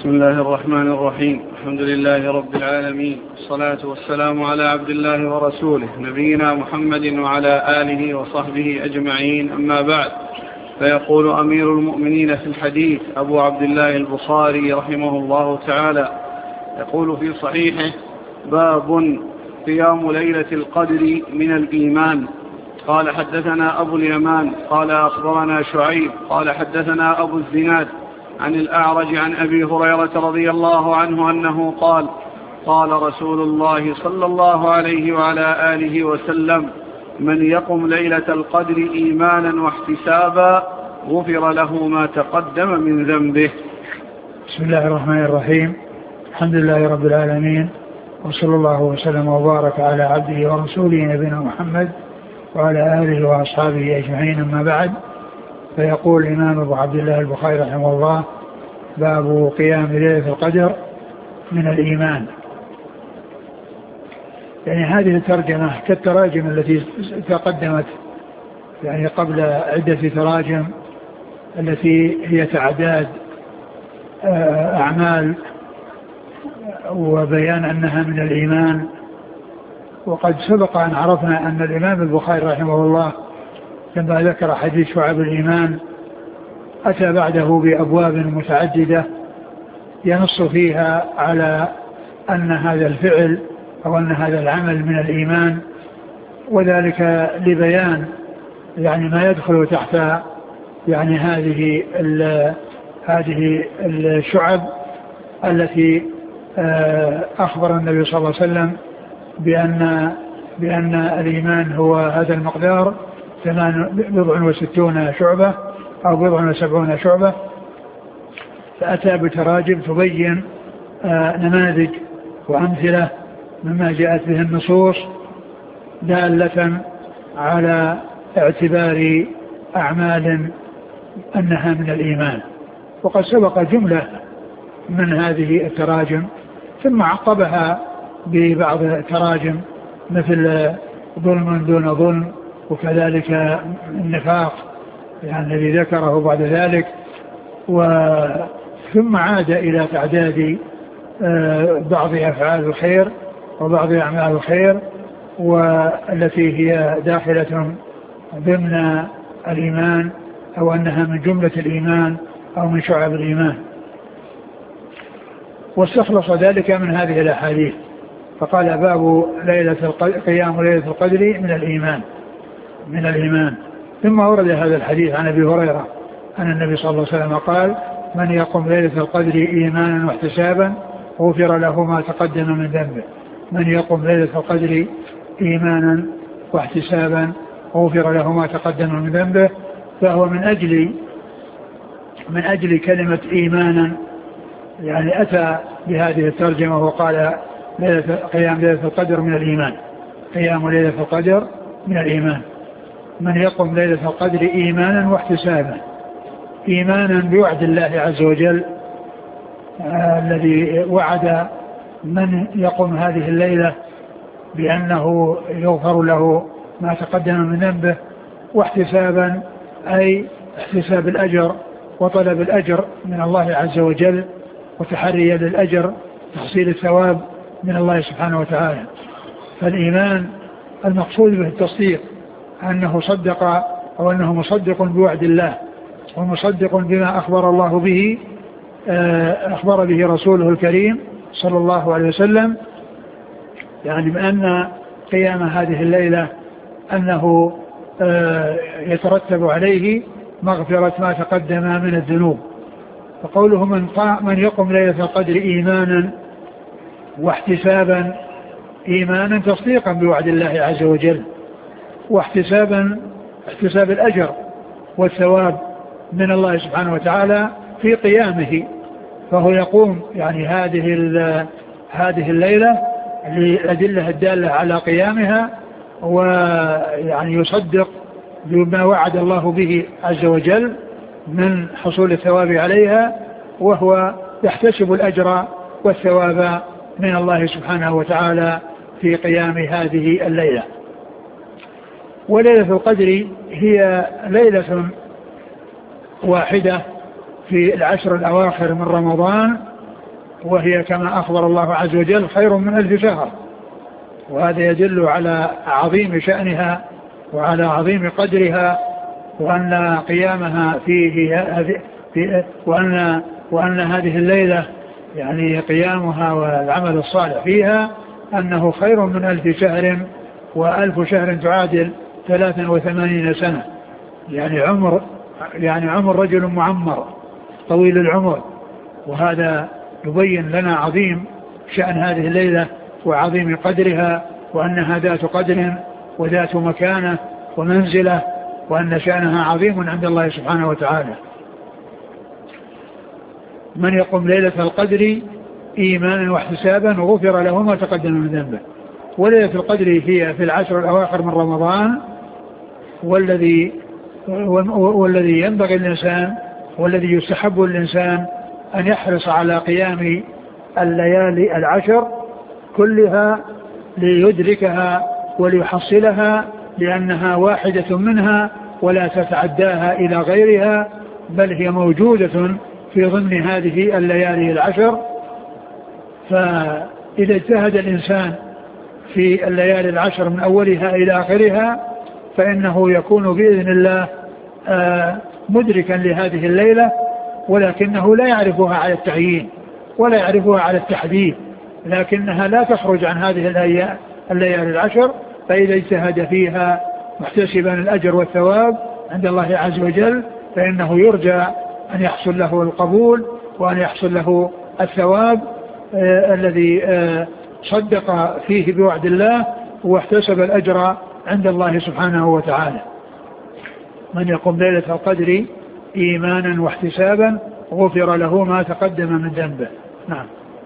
بسم الله الرحمن الرحيم. الحمد لله رب العالمين، والصلاة والسلام على عبد الله ورسوله نبينا محمد وعلى آله وصحبه أجمعين، أما بعد. فيقول أمير المؤمنين في الحديث أبو عبد الله البخاري رحمه الله تعالى، يقول في صحيحه: باب قيام ليلة القدر من الإيمان. قال: حدثنا أبو اليمان قال أخبرنا شعيب قال حدثنا أبو الزناد عن الأعرج عن أبي هريرة رضي الله عنه أنه قال: قال رسول الله صلى الله عليه وعلى آله وسلم: من يقم ليلة القدر إيمانا واحتسابا غفر له ما تقدم من ذنبه. بسم الله الرحمن الرحيم. الحمد لله رب العالمين، وصلى الله وسلم وبارك على عبده ورسوله نبينا محمد وعلى آله وأصحابه أجمعين، أما بعد. فيقول الإمام أبو عبد الله البخاري رحمه الله: باب قيام ليلة القدر من الإيمان. يعني هذه الترجمة كالتراجم التي تقدمت يعني قبل عدة تراجم التي هي تعداد أعمال وبيان أنها من الإيمان. وقد سبق أن عرفنا أن الإمام البخاري رحمه الله لما ذكر حديث شعب الإيمان أتى بعده بأبواب متعددة ينص فيها على أن هذا الفعل أو أن هذا العمل من الإيمان، وذلك لبيان يعني ما يدخل تحت يعني هذه الشعب التي أخبر النبي صلى الله عليه وسلم بأن الإيمان هو هذا المقدار 67 شعبة أو 70 شعبة. فأتى بتراجم تبين نماذج وأمثلة مما جاءت به النصوص دالة على اعتبار أعمال أنها من الإيمان. وقد سبق جملة من هذه التراجم ثم عقبها ببعض التراجم مثل ظلم دون ظلم، وكذلك النفاق يعني الذي ذكره بعد ذلك، ثم عاد إلى تعداد بعض أفعال الخير وبعض أعمال الخير والتي هي داخلة ضمن الإيمان أو أنها من جملة الإيمان أو من شعب الإيمان، واستخلص ذلك من هذه الأحاديث. فقال: باب قيام ليلة القدر من الإيمان. ثم ورد هذا الحديث عن أبي هريرة أن النبي صلى الله عليه وسلم قال: من يقم ليلة القدر إيمانا واحتسابا غفر له ما تقدم من ذنبه. من يقم ليلة القدر إيمانا واحتسابا غفر له ما تقدم من ذنبه. فهو من أجل كلمة إيمانا يعني أتى بهذه الترجمة وقال: قيام ليلة القدر من الإيمان. قيام ليلة القدر من الإيمان. من يقم ليلة القدر إيمانا واحتسابا، إيمانا بوعد الله عز وجل الذي وعد من يقوم هذه الليلة بأنه يغفر له ما تقدم من ذنبه، واحتسابا أي احتساب الأجر وطلب الأجر من الله عز وجل وتحري للأجر تحصيل الثواب من الله سبحانه وتعالى. فالإيمان المقصود به التصديق أنه صدق أو أنه مصدق بوعد الله ومصدق بما أخبر الله به أخبر به رسوله الكريم صلى الله عليه وسلم، يعني بأن قيام هذه الليلة أنه يترتب عليه مغفرة ما تقدم من الذنوب. فقوله من يقم ليلة القدر إيمانا واحتسابا، إيمانا تصديقا بوعد الله عز وجل، واحتسابا احتساب الأجر والثواب من الله سبحانه وتعالى في قيامه. فهو يقوم يعني هذه الليلة للأدلة الدالة على قيامها، ويعني يصدق بما وعد الله به عز وجل من حصول الثواب عليها، وهو يحتسب الأجر والثواب من الله سبحانه وتعالى في قيام هذه الليلة. وليلة القدر هي ليلة واحدة في العشر الأواخر من رمضان وهي كما أخبر الله عز وجل خير من 1000 شهر. وهذا يدل على عظيم شأنها وعلى عظيم قدرها، وأن قيامها وأن هذه الليلة يعني قيامها والعمل الصالح فيها أنه خير من 1000 شهر، و1000 شهر تعادل 83 سنة، يعني عمر رجل معمر طويل العمر. وهذا يبين لنا عظيم شأن هذه الليلة وعظيم قدرها، وأنها ذات قدر وذات مكانة ومنزلة، وأن شأنها عظيم عند الله سبحانه وتعالى. من يقوم ليلة القدر إيمانا واحتسابا غفر له ما تقدم من ذنبه. وليلة القدر هي في العشر الأواخر من رمضان، والذي ينبغي الإنسان والذي يستحب الإنسان أن يحرص على قيام الليالي العشر كلها ليدركها وليحصلها، لأنها واحدة منها ولا تتعداها إلى غيرها، بل هي موجودة في ضمن هذه الليالي العشر. فإذا اجتهد الإنسان في الليالي العشر من أولها إلى آخرها فإنه يكون بإذن الله مدركا لهذه الليلة، ولكنه لا يعرفها على التعيين ولا يعرفها على التحديد، لكنها لا تخرج عن هذه الليالي العشر. فإذا اجتهد فيها محتسبا الأجر والثواب عند الله عز وجل فإنه يرجى أن يحصل له القبول وأن يحصل له الثواب الذي صدق فيه بوعد الله واحتسب الأجر عند الله سبحانه وتعالى. من يقوم ليلة القدر إيمانا واحتسابا غفر له ما تقدم من ذنبه. نعم.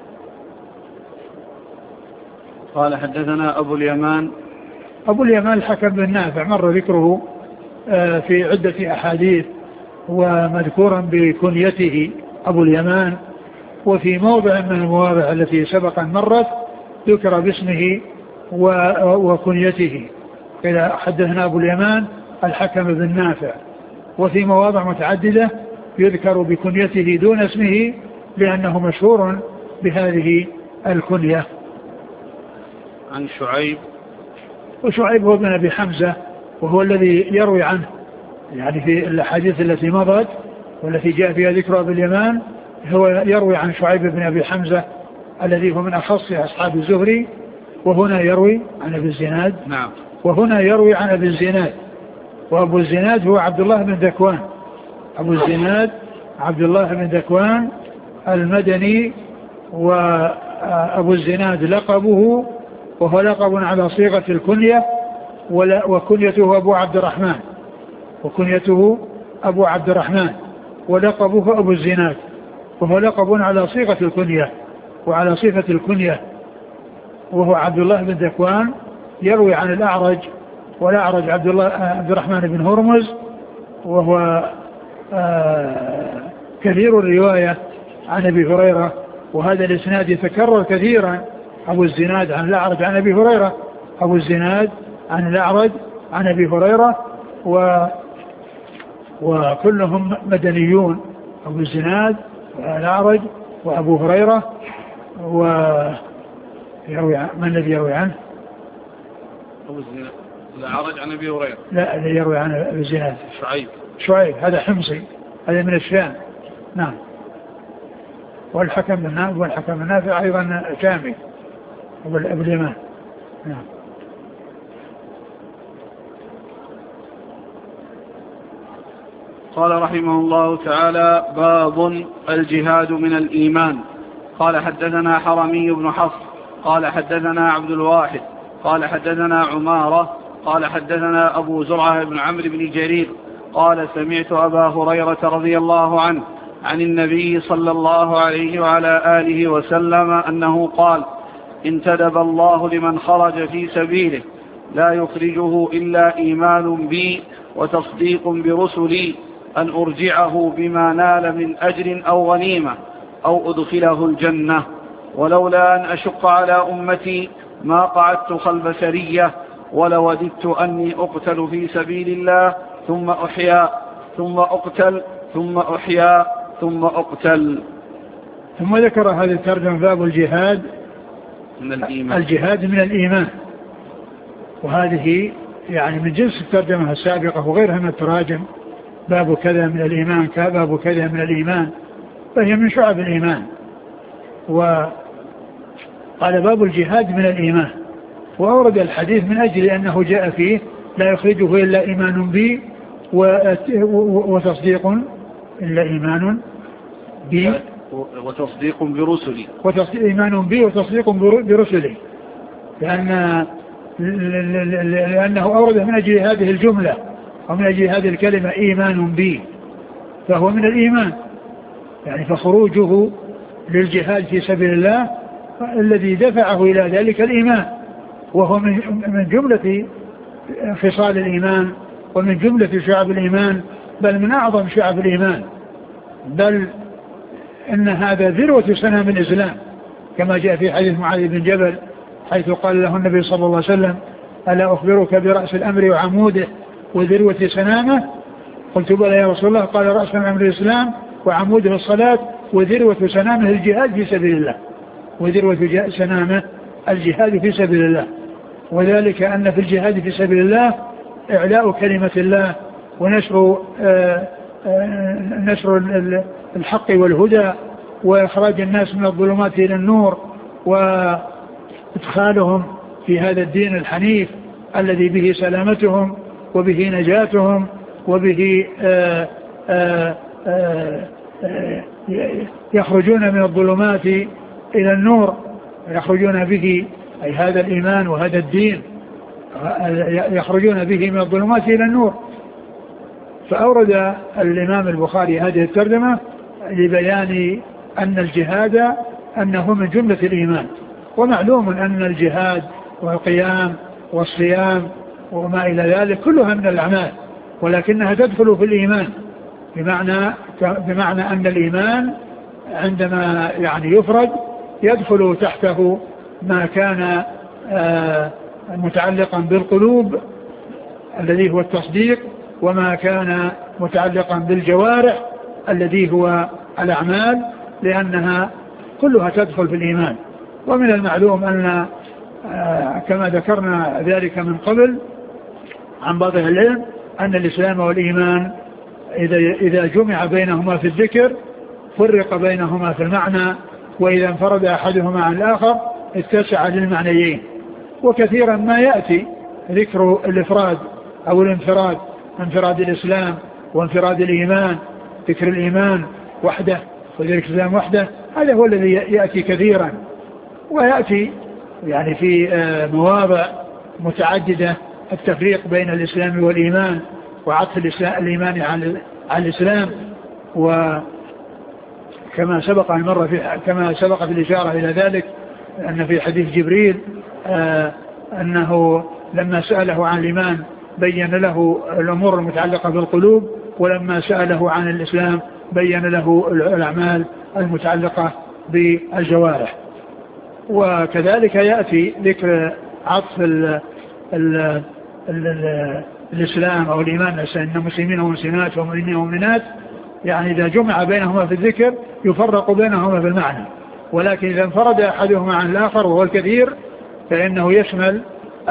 قال حدثنا أبو اليمان الحكم بن نافع مر ذكره في عدة أحاديث، ومذكورا بكنيته أبو اليمان، وفي موضع من المواضع التي سبق مرت ذكر باسمه وكنيته. إذا حدثنا أبو اليمان الحكم بن نافع، وفي مواضع متعددة يذكر بكنيته دون اسمه لأنه مشهور بهذه الكنية. عن شعيب، وشعيب هو ابن أبي حمزة، وهو الذي يروي عنه يعني في الحديث التي مضت والتي جاء فيها ذكر أبي اليمان، هو يروي عن شعيب بن أبي حمزة الذي هو من أخص أصحاب الزهري، وهنا يروي عن أبي الزناد. نعم. وهنا يروي عن أبي الزناد، وأبو الزناد هو عبد الله بن ذكوان. أبو الزناد عبد الله بن ذكوان المدني، وأبو الزناد لقبه، وهو لقب على صيغة الكنية، وكنيته أبو عبد الرحمن، ولقبه أبو الزناد، وهو لقب على صيغة الكنية وعلى صفة الكنية، وهو عبد الله بن ذكوان يروي عن الأعرج، والأعرج عبد الرحمن بن هرمز، وهو كثير الرواية عن أبي هريرة، وهذا الإسناد يتكرر كثيرا. أبو الزناد عن الأعرج عن أبي هريرة، أبو الزناد عن الأعرج عن أبي هريرة، وكلهم مدنيون، أبو الزناد والأعرج وأبو هريرة. من الذي يروي عنه؟ أبو الزناد الأعرج عن أبي هريرة. لا، الذي يروي عن أبو الزناد شعيب، هذا حمصي، هذا من الشام. نعم. والحكم بن نافع أيضا شامي، أبو اليمان. نعم. قال رحمه الله تعالى: باب الجهاد من الإيمان. قال حدثنا حرمي بن حفص قال حدثنا عبد الواحد قال حدثنا عمارة قال حدثنا أبو زرعة بن عمرو بن جرير قال سمعت أبا هريرة رضي الله عنه عن النبي صلى الله عليه وعلى آله وسلم أنه قال: انتدب الله لمن خرج في سبيله لا يخرجه إلا إيمان بي وتصديق برسلي أن أرجعه بما نال من أجر أو غنيمة أو أدخله الجنة، ولولا أن أشق على أمتي ما قعدت خلف سرية، ولوددت أني أقتل في سبيل الله ثم أحيا ثم أقتل ثم أحيا ثم أقتل. ثم ذكر هذه الترجمة باب الجهاد من الإيمان. الجهاد من الإيمان، وهذه يعني من جنس الترجمة السابقة وغيرها من التراجم، باب كذا من الإيمان كباب كذا من الإيمان، فهي من شعب الإيمان. وقال باب الجهاد من الإيمان، وأورد الحديث من أجل أنه جاء فيه لا يخرجه إلا إيمان بي وتصديق إلا إيمان بي وتصديق برسلي، إيمان بي وتصديق برسلي، لأنه أورد من أجل هذه الجملة ومن أجل هذه الكلمة إيمان بي، فهو من الإيمان يعني، فخروجه للجهاد في سبيل الله الذي دفعه إلى ذلك الإيمان، وهو من جملة خصال الإيمان ومن جملة شعب الإيمان، بل من أعظم شعب الإيمان، بل إن هذا ذروة سنام الإسلام كما جاء في حديث معاذ بن جبل حيث قال له النبي صلى الله عليه وسلم ألا أخبرك برأس الأمر وعموده وذروة سنامه؟ قلت بلى يا رسول الله. قال رأس الأمر الإسلام وعموده الصلاة وذروة سنامه الجهاد في سبيل الله، وذروة سنامه الجهاد في سبيل الله، وذلك أن في الجهاد في سبيل الله إعلاء كلمة الله ونشر الحق والهدى وإخراج الناس من الظلمات إلى النور وإدخالهم في هذا الدين الحنيف الذي به سلامتهم وبه نجاتهم وبه يخرجون من الظلمات إلى النور، يخرجون به أي هذا الإيمان وهذا الدين يخرجون به من الظلمات إلى النور. فأورد الإمام البخاري هذه الترجمة لبيان أن الجهاد أنه من جملة الإيمان، ومعلوم أن الجهاد والقيام والصيام وما إلى ذلك كلها من الأعمال، ولكنها تدخل في الإيمان، بمعنى أن الإيمان عندما يعني يفرد يدخل تحته ما كان متعلقا بالقلوب الذي هو التصديق، وما كان متعلقا بالجوارح الذي هو الأعمال، لأنها كلها تدخل في الإيمان. ومن المعلوم أن كما ذكرنا ذلك من قبل عن بعض أهل العلم أن الإسلام والإيمان إذا جمع بينهما في الذكر فرق بينهما في المعنى، وإذا انفرد أحدهما عن الآخر اتسع للمعنيين. وكثيرا ما يأتي ذكر الإفراد أو الانفراد، انفراد الإسلام وانفراد الإيمان، ذكر الإيمان وحده وذكر الإسلام وحده، هذا هو الذي يأتي كثيرا، ويأتي يعني في مواضع متعددة التفريق بين الإسلام والإيمان وعطف الإيمان على الإسلام. وكما سبق كما سبق في الإشارة إلى ذلك أن في حديث جبريل أنه لما سأله عن الإيمان بين له الأمور المتعلقة بالقلوب، ولما سأله عن الإسلام بين له الأعمال المتعلقة بالجوارح. وكذلك يأتي ذكر عطف الإسلام أو الإيمان أن مسلمين ومسلمات ومؤمنين ومؤمنات، يعني إذا جمع بينهما في الذكر يفرق بينهما في المعنى، ولكن إذا انفرد أحدهما عن الآخر وهو الكثير فإنه يشمل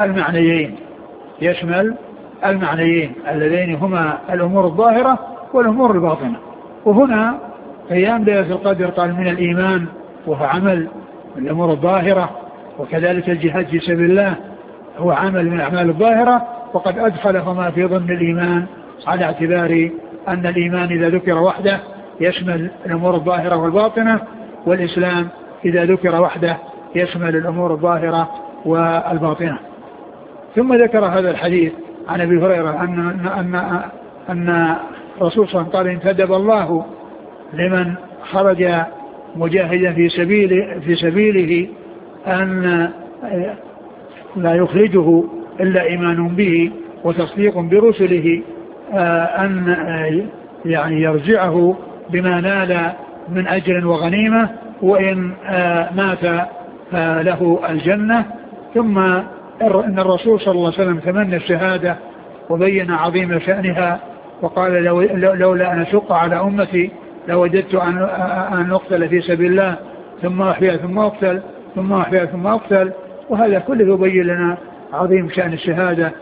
المعنيين اللذين هما الأمور الظاهرة والأمور الباطنة. وهنا قيام ليلة القدر قال من الإيمان وهو عمل من الأمور الظاهرة، وكذلك الجهاد في سبيل الله هو عمل من الأعمال الظاهرة، وقد أدخلهما في ضمن الإيمان على اعتبار أن الإيمان إذا ذكر وحده يشمل الأمور الظاهرة والباطنة، والإسلام إذا ذكر وحده يشمل الأمور الظاهرة والباطنة. ثم ذكر هذا الحديث عن أبي هريرة أن رسول صلى الله عليه وسلم قال انتدب الله لمن خرج مجاهدا في سبيله أن لا يخرجه إلا إيمان به وتصديق برسله، أن يعني يرجعه بما نال من أجر وغنيمة، وإن مات له الجنة. ثم أن الرسول صلى الله عليه وسلم تمنى الشهادة وبين عظيم شأنها، وقال لولا أن أشق على أمتي لوجدت أن أقتل في سبيل الله ثم أحيا ثم أقتل ثم أحيا ثم أقتل. وهذا كله يبين لنا عظيم شأن الشهادة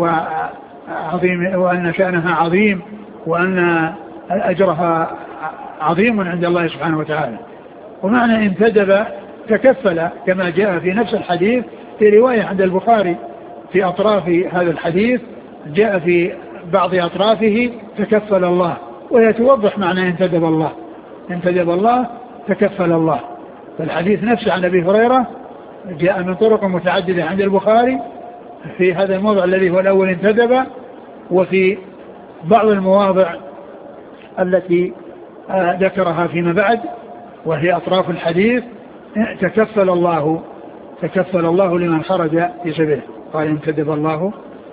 وأن شأنها عظيم وأن أجرها عظيم عند الله سبحانه وتعالى. ومعنى انتدب تكفل كما جاء في نفس الحديث في رواية عند البخاري في أطراف هذا الحديث جاء في بعض أطرافه تكفل الله، وهي توضح معنى انتدب الله. انتدب الله تكفل الله. فالحديث نفسه عن أبي هريرة جاء من طرق متعددة عند البخاري في هذا الموضع الذي هو الأول انتدب، وفي بعض المواضع التي ذكرها فيما بعد وهي أطراف الحديث تكفل الله لمن خرج في سبيله. قال انتدب الله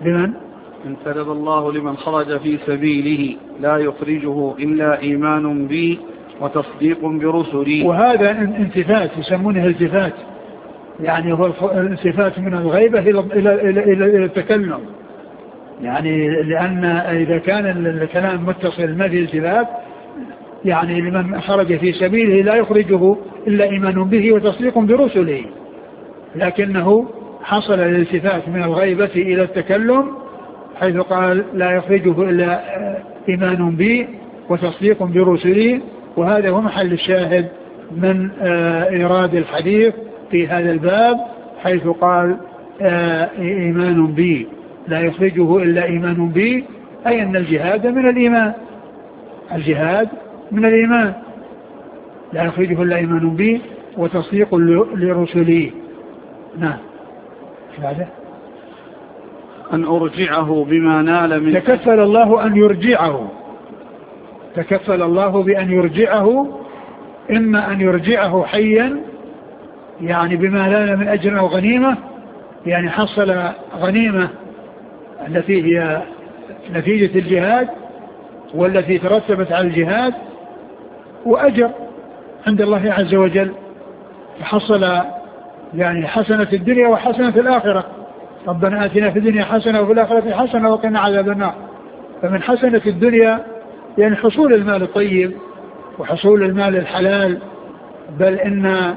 لمن خرج في سبيله لا يخرجه إلا إيمان بي وتصديق برسلي. وهذا انتفات يسمونه التفات، يعني هو الالتفات من الغيبة إلى التكلم، يعني لأن إذا كان الكلام متصل ما في التفات يعني لمن خرج في سبيله لا يخرجه إلا إيمان به وتصديق برسله، لكنه حصل الالتفات من الغيبة إلى التكلم حيث قال لا يخرجه إلا إيمان به وتصديق برسله. وهذا هو محل الشاهد من إيراد الحديث في هذا الباب حيث قال إيمان به لا يخرجه إلا إيمان به، أي أن الجهاد من الإيمان، الجهاد من الإيمان لا يخرجه إلا إيمان به وتصديق لرسله. نعم. هذا أن أرجعه بما نال من تكفل الله أن يرجعه، تكفل الله بأن يرجعه، إما أن يرجعه حيا يعني بما نال من أجر أو غنيمة، يعني حصل غنيمة التي هي نتيجة الجهاد والتي ترتبت على الجهاد، وأجر عند الله عز وجل، فحصل يعني حسنة الدنيا وحسنة الآخرة. ربنا آتنا في الدنيا حسنة وفي الآخرة حسنة وقنا عذاب النار. فمن حسنة الدنيا يعني حصول المال الطيب وحصول المال الحلال، بل إن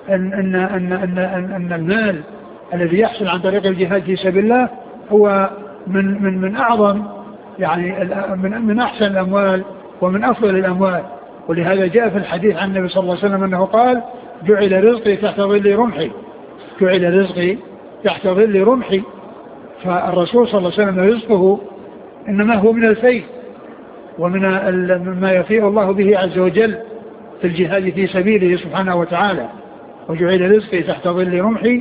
المال الذي يحصل عن طريق الجهاد في سبيل الله هو من أعظم يعني من أحسن الأموال ومن أفضل الأموال. ولهذا جاء في الحديث عن النبي صلى الله عليه وسلم أنه قال جعل رزقي تحت ظل رمحي، جعل رزقي تحت ظل رمحي. فالرسول صلى الله عليه وسلم رزقه إنما هو من الفيء ومن ما يفيء الله به عز وجل في الجهاد في سبيله سبحانه وتعالى. وجعل رزقي تحت ظل رمحي،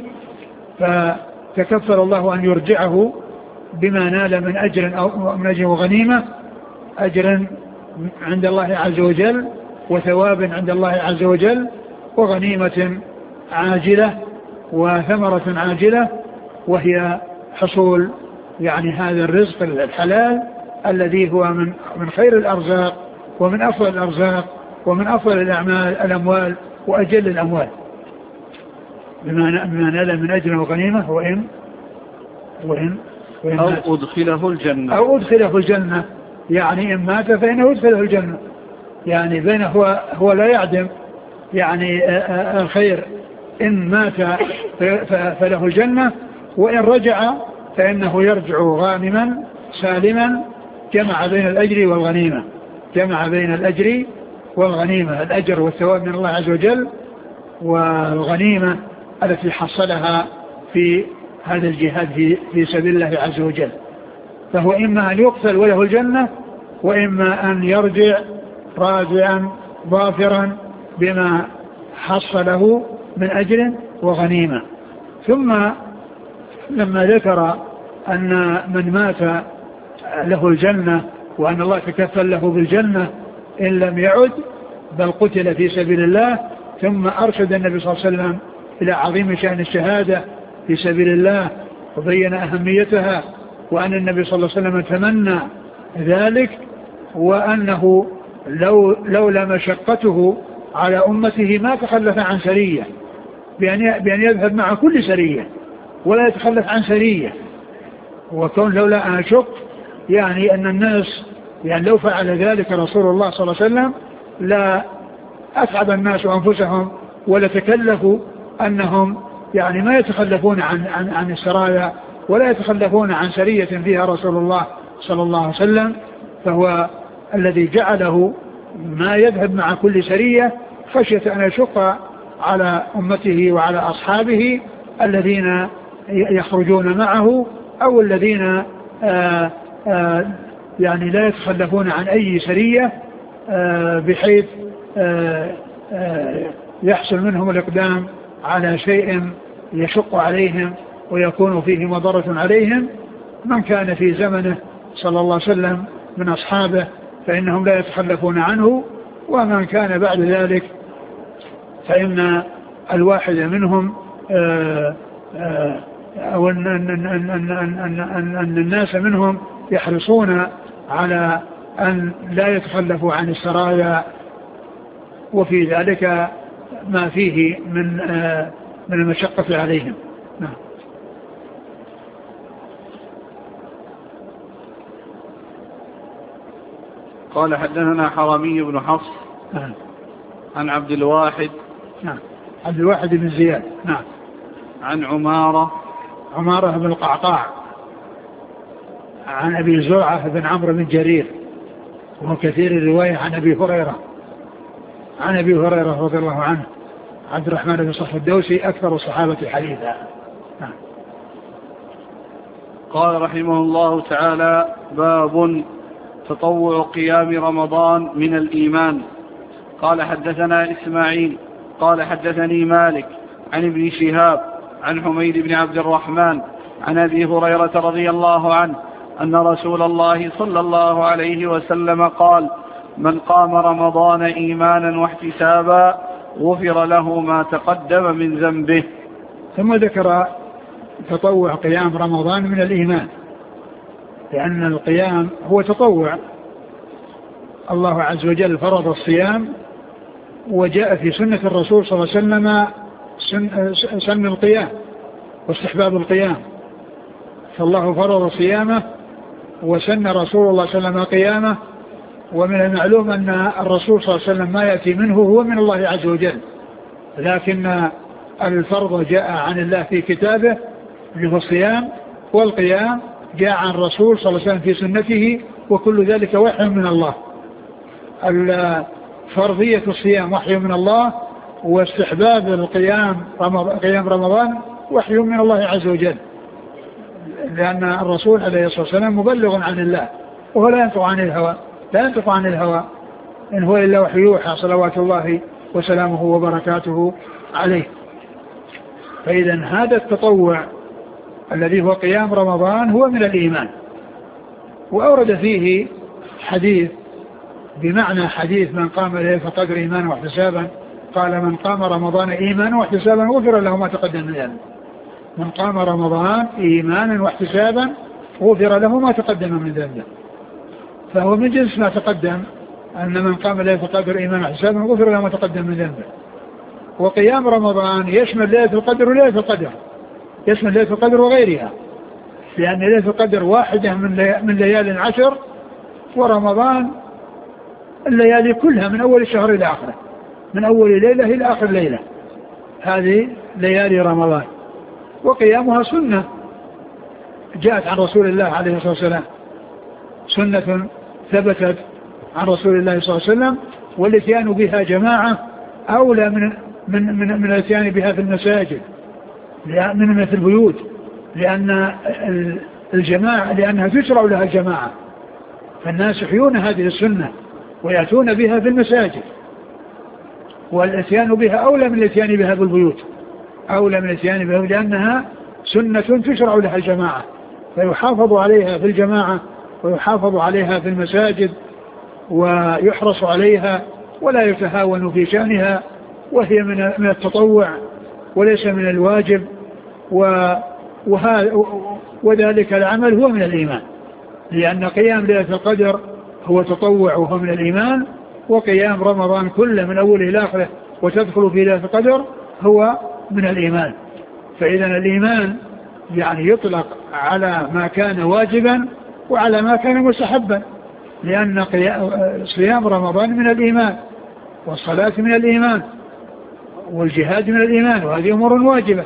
فتكفل الله أن يرجعه بما نال من أجر أو من أجر وغنيمة، أجر عند الله عز وجل وثواب عند الله عز وجل وغنيمة عاجلة وثمرة عاجلة، وهي حصول يعني هذا الرزق الحلال الذي هو من خير الأرزاق ومن أفضل الأرزاق ومن أفضل الأموال وأجل الأموال، بما نال من أجر وغنيمة. وإن أو أدخله الجنة، يعني إن مات فإنه يدخله الجنة، يعني بينه هو لا يعدم يعني الخير، إن مات فله الجنة، وإن رجع فإنه يرجع غانما سالما، جمع بين الأجر والغنيمة، جمع بين الأجر والغنيمة، الأجر والثواب من الله عز وجل والغنيمة التي حصلها في هذا الجهاد في سبيل الله عز وجل. فهو إما أن يقتل وله الجنة، وإما أن يرجع راجعا ظافرا بما حصله من أجر وغنيمة. ثم لما ذكر أن من مات له الجنة وأن الله تكفل له بالجنة إن لم يعد بل قتل في سبيل الله، ثم أرشد النبي صلى الله عليه وسلم إلى عظيم شأن الشهادة في سبيل الله وبين أهميتها، وأن النبي صلى الله عليه وسلم تمنى ذلك، وأنه لولا مشقته على أمته ما تخلف عن سرية، بأن يذهب مع كل سرية ولا يتخلف عن سرية. وكون لولا أن أشق يعني أن الناس يعني لو فعل ذلك رسول الله صلى الله عليه وسلم لا أتعب الناس أنفسهم ولا تكلفوا أنهم يعني ما يتخلفون عن السرايا ولا يتخلفون عن سرية فيها رسول الله صلى الله عليه وسلم. فهو الذي جعله ما يذهب مع كل سرية خشية أن يشق على أمته وعلى أصحابه الذين يخرجون معه أو الذين يعني لا يتخلفون عن أي سرية بحيث يحصل منهم الإقدام على شيء يشق عليهم ويكون فيه مضرة عليهم. من كان في زمنه صلى الله عليه وسلم من أصحابه فإنهم لا يتخلفون عنه، ومن كان بعد ذلك فإن الواحد منهم أو أن الناس منهم يحرصون على أن لا يتخلفوا عن السرايا، وفي ذلك ما فيه من المشقة عليهم. نعم. قال حدثنا حرمي بن حفص عن عبد الواحد عبد الواحد بن زياد عن عمارة بن القعقاع عن أبي زرعة بن عمرو بن جرير، وهو كثير الرواية عن أبي هريرة رضي الله عنه عبد الرحمن بن صخر الدوسي أكثر الصحابة حديثا. قال رحمه الله تعالى: باب تطوع قيام رمضان من الإيمان. قال حدثنا إسماعيل قال حدثني مالك عن ابن شهاب عن حميد بن عبد الرحمن عن أبي هريرة رضي الله عنه أن رسول الله صلى الله عليه وسلم قال: من قام رمضان إيمانا واحتسابا غفر له ما تقدم من ذنبه. ثم ذكر تطوع قيام رمضان من الإيمان، لأن القيام هو تطوع. الله عز وجل فرض الصيام، وجاء في سنة الرسول صلى الله عليه وسلم سن القيام واستحباب القيام، فالله فرض صيامه وسن رسول الله صلى الله عليه وسلم قيامه. ومن المعلوم أن الرسول صلى الله عليه وسلم ما يأتي منه هو من الله عز وجل، لكن الفرض جاء عن الله في كتابه في الصيام، والقيام جاء عن الرسول صلى الله عليه وسلم في سنته، وكل ذلك وحي من الله. فرضية الصيام وحي من الله، واستحباب القيام قيام رمضان وحي من الله عز وجل، لأن الرسول عليه الصلاة والسلام مبلغ عن الله، وهو لا ينطق عن الهوى إن هو إلا وحي يوحى صلوات الله وسلامه وبركاته عليه. فإذا هذا التطوع الذي هو قيام رمضان هو من الإيمان. وأورد فيه حديث بمعنى حديث من قام ليلة القدر إيمانا واحتسابا، قال: من قام رمضان إيمانا واحتسابا غفر له ما تقدم من ذنبه. من قام رمضان إيمانا واحتسابا غفر له ما تقدم من ذنبه. فهو من جنس ما تقدم أن من قام ليلة القدر إيمانا واحتسابا غفر له ما تقدم من ذنبه. وقيام رمضان يشمل ليلة القدر وليلة القدر، يشمل ليلة القدر وغيرها، لأن ليلة القدر واحدة من ليالي العشر، ورمضان الليالي كلها من أول الشهر إلى آخره، من أول ليلة إلى آخر ليلة، هذه ليالي رمضان. وقيامها سنة جاءت عن رسول الله عليه الصلاة والسلام، سنة ثبتت عن رسول الله صلى الله عليه وسلم، والاتيان بها جماعة أولى من الاتيان بها في المساجد من في البيوت، لأن الجماعة لأنها تشرع لها الجماعة، فالناس يحيون هذه السنة ويأتون بها في المساجد، والاتيان بها أولى من الاتيان بها في البيوت، أولى من الاتيان بها، لأنها سنة تشرع لها الجماعة، فيحافظ عليها في الجماعة ويحافظ عليها في المساجد ويحرص عليها ولا يتهاون في شأنها، وهي من التطوع وليس من الواجب، وذلك العمل هو من الإيمان، لأن قيام ليلة القدر هو تطوع وهو من الإيمان، وقيام رمضان كله من أوله إلى آخره وتدخل في ليلة القدر هو من الإيمان. فإذا الإيمان يعني يطلق على ما كان واجبا وعلى ما كان مستحبا، لأن صيام رمضان من الإيمان، والصلاة من الإيمان، والجهاد من الإيمان، وهذه أمور واجبة.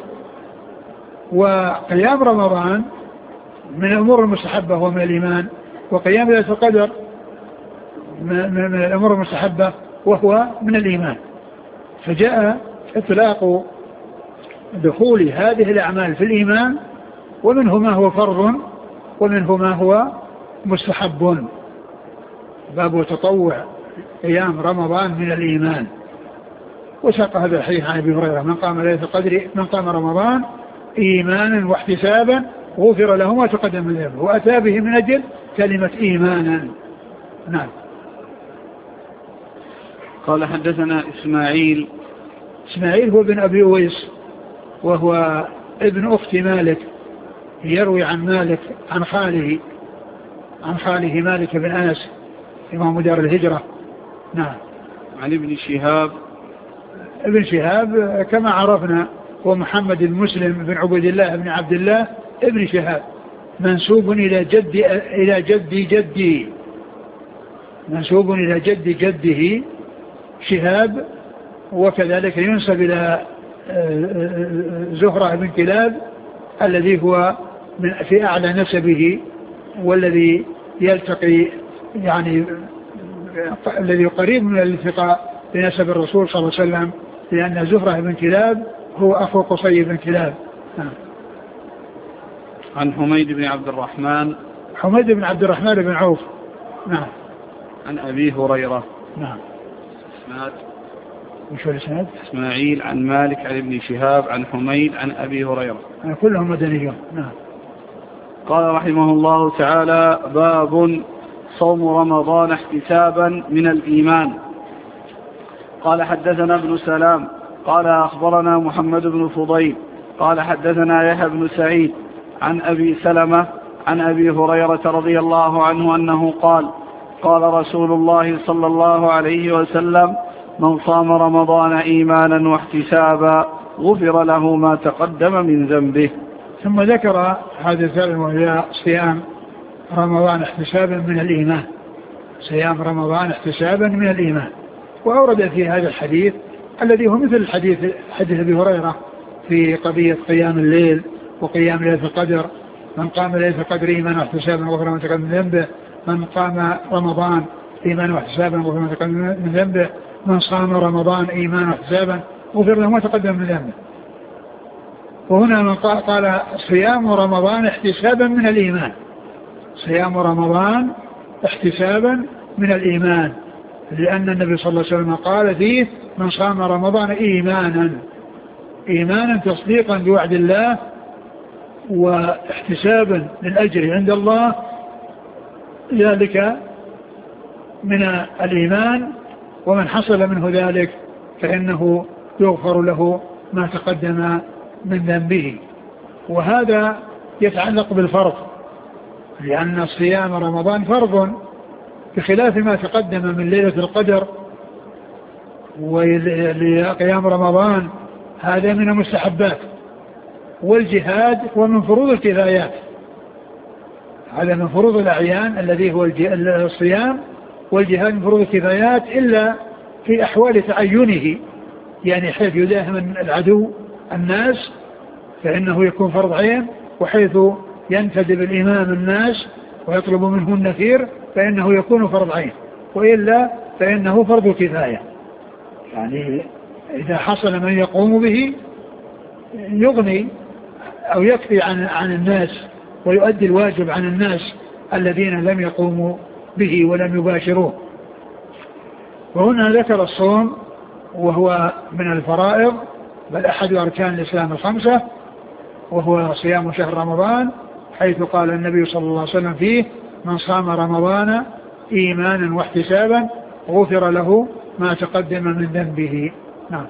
وقيام رمضان من الأمور المستحبة ومن الإيمان، وقيام ليلة القدر من الأمور المستحبة وهو من الإيمان. فجاء إطلاق دخول هذه الأعمال في الإيمان، ومنه ما هو فرض ومنه ما هو مستحب. باب تطوع قيام رمضان من الإيمان. وساق هذا الحديث عن أبي هريرة: من قام ليلة القدر من قام رمضان إيمانا واحتسابا غفر له ما تقدم من ذنبه، وأتى به من أجل كلمة إيمانا. نعم. قال حدثنا إسماعيل هو ابن أبي أويس، وهو ابن أخت مالك، يروي عن مالك عن خاله مالك بن أنس إمام دار الهجرة. نعم. عن ابن شهاب كما عرفنا هو محمد بن مسلم بن عبد الله بن عبد الله ابن شهاب، منسوب إلى جد جده شهاب، وكذلك ينسب إلى زهرة بن كلاب الذي هو في أعلى نسبه، والذي يلتقي يعني الذي قريب من الالتقاء بنسب الرسول صلى الله عليه وسلم، لأن زهرة بن كلاب هو أخو قصي بن كلاب. عن حميد بن عبد الرحمن بن عوف. نعم. عن أبي هريرة. نعم. اسناد وش هو الاسناد؟ إسماعيل عن مالك عن ابن شهاب عن حميد عن أبي هريرة. كلهم مدنيون. نعم. قال رحمه الله تعالى: باب صوم رمضان احتسابا من الإيمان. قال حدثنا ابن سلام قال أخبرنا محمد بن فضيل قال حدثنا يحيى بن سعيد عن أبي سلمة عن أبي هريرة رضي الله عنه أنه قال رسول الله صلى الله عليه وسلم: من صام رمضان إيمانا واحتسابا غفر له ما تقدم من ذنبه. ثم ذكر هذا الثالث وهي صيام رمضان احتسابا من الإيمان. صيام رمضان احتسابا من الإيمان. وأورد في هذا الحديث الذي هو مثل حديث أبي هريرة في قضية قيام الليل وقيام ليلة القدر: من قام ليلة القدر إيمانا واحتسابا غفر له ما تقدم من ذنبه، من قام رمضان إيمانا واحتسابا غفر له ما تقدم من ذنبه، من صام رمضان إيمانا واحتسابا غفر له ما تقدم من ذنبه. وهنا من قال صيام رمضان احتسابا من الإيمان. صيام رمضان احتسابا من الإيمان، لأن النبي صلى الله عليه وسلم قال فيه: من صام رمضان إيمانا تصديقا بوعد الله واحتسابا للأجر عند الله، ذلك من الإيمان، ومن حصل منه ذلك فإنه يغفر له ما تقدم من ذنبه. وهذا يتعلق بالفرض، لأن صيام رمضان فرض بخلاف ما تقدم من ليلة القدر. ولقيام رمضان هذا من المستحبات، والجهاد هو من فروض الكفايات. هذا من فروض الأعيان الذي هو الصيام، والجهاد من فروض الكفايات إلا في أحوال تعينه، يعني حيث يداهم العدو الناس فإنه يكون فرض عين، وحيث ينتدب الإمام الناس ويطلب منه النفير فإنه يكون فرض عين، وإلا فإنه فرض كفاية. يعني إذا حصل من يقوم به يغني أو يكفي عن الناس ويؤدي الواجب عن الناس الذين لم يقوموا به ولم يباشروه. وهنا ذكر الصوم وهو من الفرائض، بل أحد أركان الإسلام الخمسة، وهو صيام شهر رمضان، حيث قال النبي صلى الله عليه وسلم فيه: من صام رمضان إيمانا واحتسابا غفر له ما تقدم من ذنبه. نعم.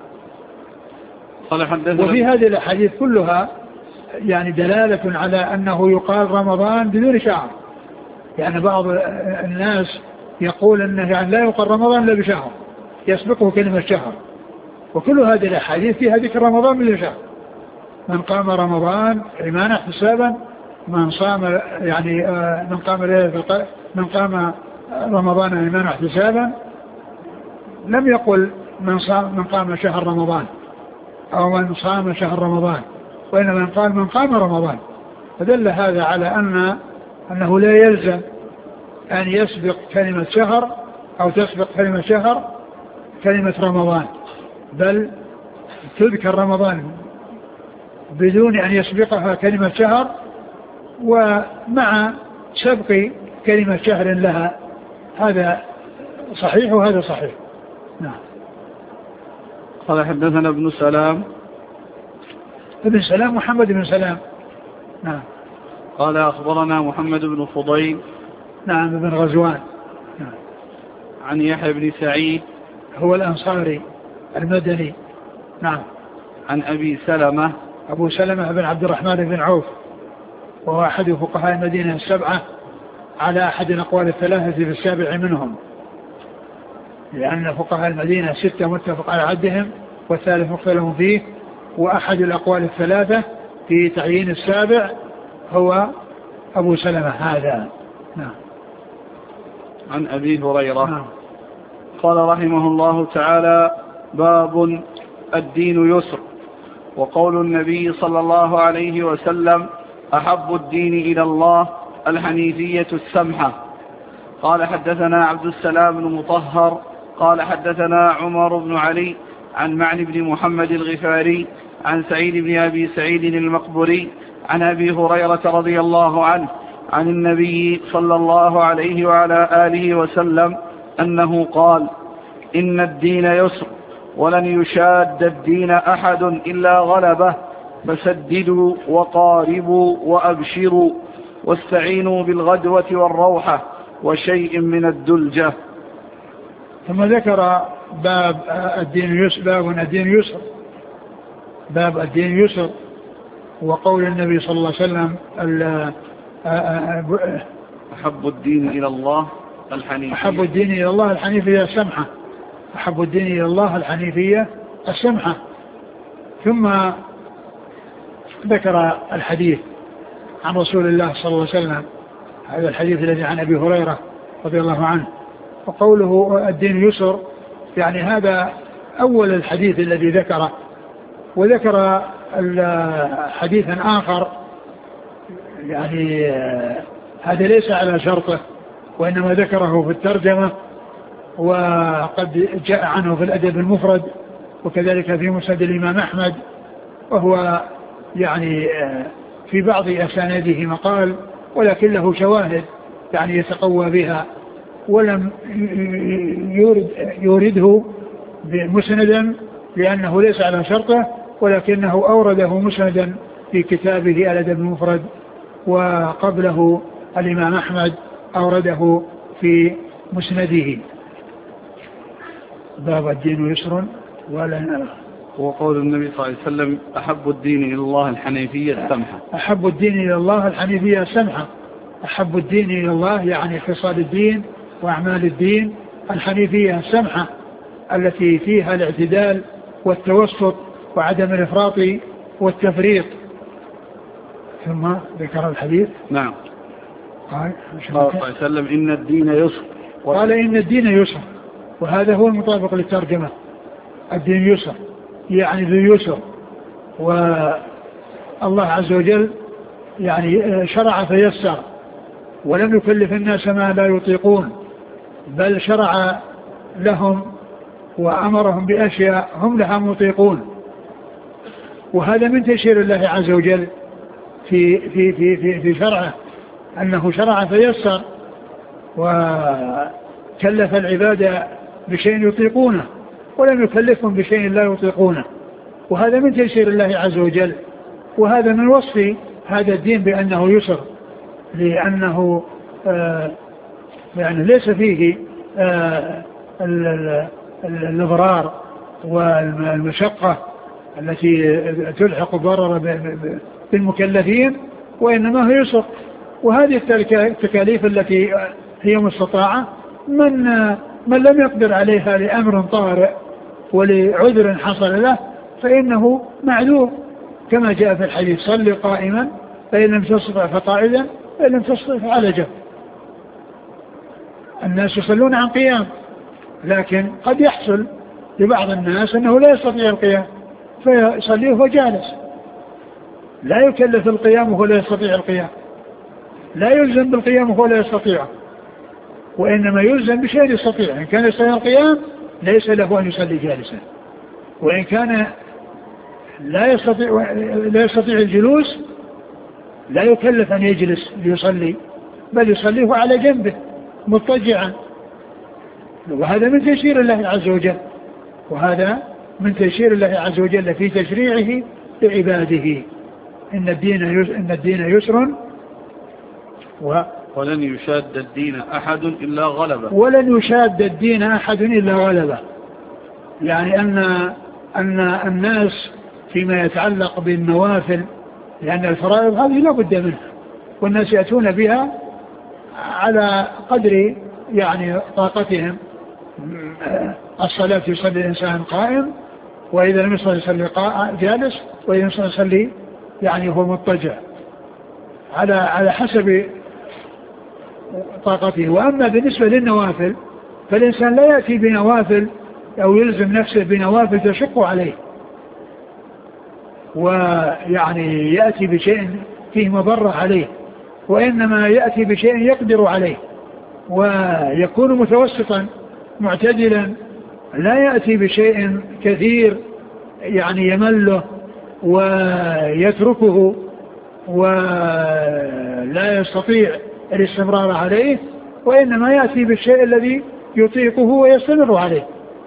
وفي هذه الأحاديث كلها يعني دلالة على أنه يقال رمضان بدون شهر. يعني بعض الناس يقول أنه يعني لا يقال رمضان إلا بشهر يسبقه كلمة شهر، وكل هذه الأحاديث فيها ذكر رمضان بدون شهر. من قام رمضان إيمانا احتسابا، من صام يعني من قام رمضان إيمانا احتسابا، لم يقل من قام شهر رمضان أو من صام شهر رمضان، وإنما قال من قام رمضان. فدل هذا على أنه لا يلزم أن يسبق كلمة شهر أو تسبق كلمة شهر كلمة رمضان، بل تذكر رمضان بدون أن يسبقها كلمة شهر، ومع سبق كلمة شهر لها. هذا صحيح وهذا صحيح. نعم. قال حدثنا ابن سلام. ابن سلام محمد بن سلام. نعم. قال أخبرنا محمد بن فضيل. نعم بن غزوان. نعم. عن يحيى بن سعيد هو الأنصاري المدني. نعم. عن أبي سلمة. أبو سلمة بن عبد الرحمن بن عوف، وهو أحد فقهاء المدينة السبعة على أحد الأقوال الثلاثة في السابع منهم، لأن فقهاء المدينة 6 متفق على عدهم والثالث مختلف فيه، وأحد الأقوال الثلاثة في تعيين السابع هو أبو سلمة هذا. نعم. عن أبي هريرة. نعم. قال رحمه الله تعالى: باب الدين يسر. وقول النبي صلى الله عليه وسلم: أحب الدين إلى الله الحنيفية السمحة. قال حدثنا عبد السلام بن مطهر قال حدثنا عمر بن علي عن معن بن محمد الغفاري عن سعيد بن أبي سعيد المقبري عن أبي هريرة رضي الله عنه عن النبي صلى الله عليه وعلى آله وسلم أنه قال: إن الدين يسر ولن يشاد الدين أحد إلا غلبه، فسددوا وقاربوا وأبشروا واستعينوا بالغدوة والروحة وشيء من الدلجة. ثم ذكر باب الدين يسر. باب الدين يسر، وقول النبي صلى الله عليه وسلم: أحب الدين إلى الله الحنيفية. أحب الدين إلى الله الحنيفية السمحة. أحب الدين إلى الله الحنيفية السمحة. ثم ذكر الحديث عن رسول الله صلى الله عليه وسلم، هذا الحديث الذي عن أبي هريرة رضي الله عنه، وقوله الدين يسر يعني هذا أول الحديث الذي ذكره. وذكر حديثا آخر يعني هذا ليس على شرطه، وإنما ذكره في الترجمة، وقد جاء عنه في الأدب المفرد وكذلك في مسند الإمام أحمد، وهو يعني في بعض أسانيده مقال، ولكن له شواهد يعني يتقوى بها، ولم يورده مسندا لأنه ليس على شرطه، ولكنه أورده مسندا في كتابه الأدب المفرد، وقبله الإمام أحمد أورده في مسنده. باب الدين يسر ولن. وقول النبي صلى الله عليه وسلم: أحب الدين إلى الله الحنيفية السمحة. أحب الدين إلى الله الحنيفية السمحة. أحب الدين إلى الله يعني خصال الدين وأعمال الدين الحنيفية السمحة، التي فيها الاعتدال والتوسط وعدم الإفراط والتفريط. ثم ذكر الحديث. نعم. قال صلى الله عليه وسلم: إن الدين يسر. قال إن الدين يسر، وهذا هو المطابق للترجمة. الدين يسر يعني ذو يسر، والله عز وجل يعني شرع فيسر، ولم يكلف الناس ما لا يطيقون، بل شرع لهم وأمرهم بأشياء هم لها مطيقون. وهذا من تيسير الله عز وجل في شرعه، أنه شرع فيسر وكلف العباد بشيء يطيقونه ولم يكلفهم بشيء لا يطيقونه، وهذا من تيسير الله عز وجل. وهذا من وصف هذا الدين بأنه يسر، لأنه يعني ليس فيه الإضرار والمشقة التي تلحق الضرر بالمكلفين، وإنما هو يسر. وهذه التكاليف التي هي مستطاعة من لم يقدر عليها لأمر طارئ ولعذر حصل له فإنه معذور، كما جاء في الحديث: صل قائما فإن لم تستطع فقاعدا فإن لم تستطع فعلى جنب. الناس يصلون عن قيام، لكن قد يحصل لبعض الناس أنه لا يستطيع القيام فيصلي وهو جالس، لا يكلف القيام وهو لا يستطيع القيام، لا يلزم بالقيام وهو لا يستطيع، وإنما يلزم بشيء يستطيع. إن كان يستطيع القيام ليس له أن يصلي جالسا، وإن كان لا يستطيع الجلوس لا يكلف أن يجلس ليصلي، بل يصليه على جنبه مضطجعا. وهذا من تيسير الله عز وجل، وهذا من تيسير الله عز وجل في تشريعه لعباده. إن الدين يسر ولن يشاد الدين أحد إلا غلبه. ولن يشاد الدين أحد إلا غلبه، يعني أن الناس فيما يتعلق بالنوافل، لأن الفرائض هذه لا بد منها، والناس يأتون بها على قدر يعني طاقتهم. الصلاة يصلي الإنسان قائم، وإذا لم يصلي جالس، وإذا لم يصلي يعني هو مضطجع على حسب طاقته. وأما بالنسبة للنوافل فالإنسان لا يأتي بنوافل أو يلزم نفسه بنوافل تشق عليه، ويعني يأتي بشيء فيه مضرة عليه، وإنما يأتي بشيء يقدر عليه، ويكون متوسطا معتدلا، لا يأتي بشيء كثير يعني يمله ويتركه ولا يستطيع الاستمرار عليه، وإنما يأتي بالشيء الذي يطيقه ويستمر عليه.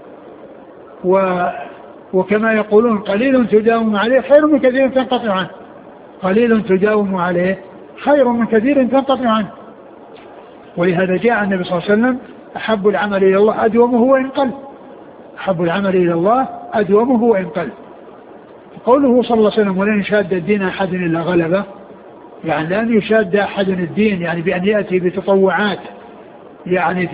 وكما يقولون قليل تداوم عليه خير من كثير تنقطع عنه، قليل تداوم عليه خير من كثير تنقطع عنه. ولهذا جاء النبي صلى الله عليه وسلم أحب العمل إلى الله أدومه وإن قل، أحب العمل إلى الله أدومه وإن قل. قوله صلى الله عليه وسلم ولن يشاد الدين أحد إلا غلبه، يعني لن يشاد أحد الدين يعني بأن يأتي بتطوعات يعني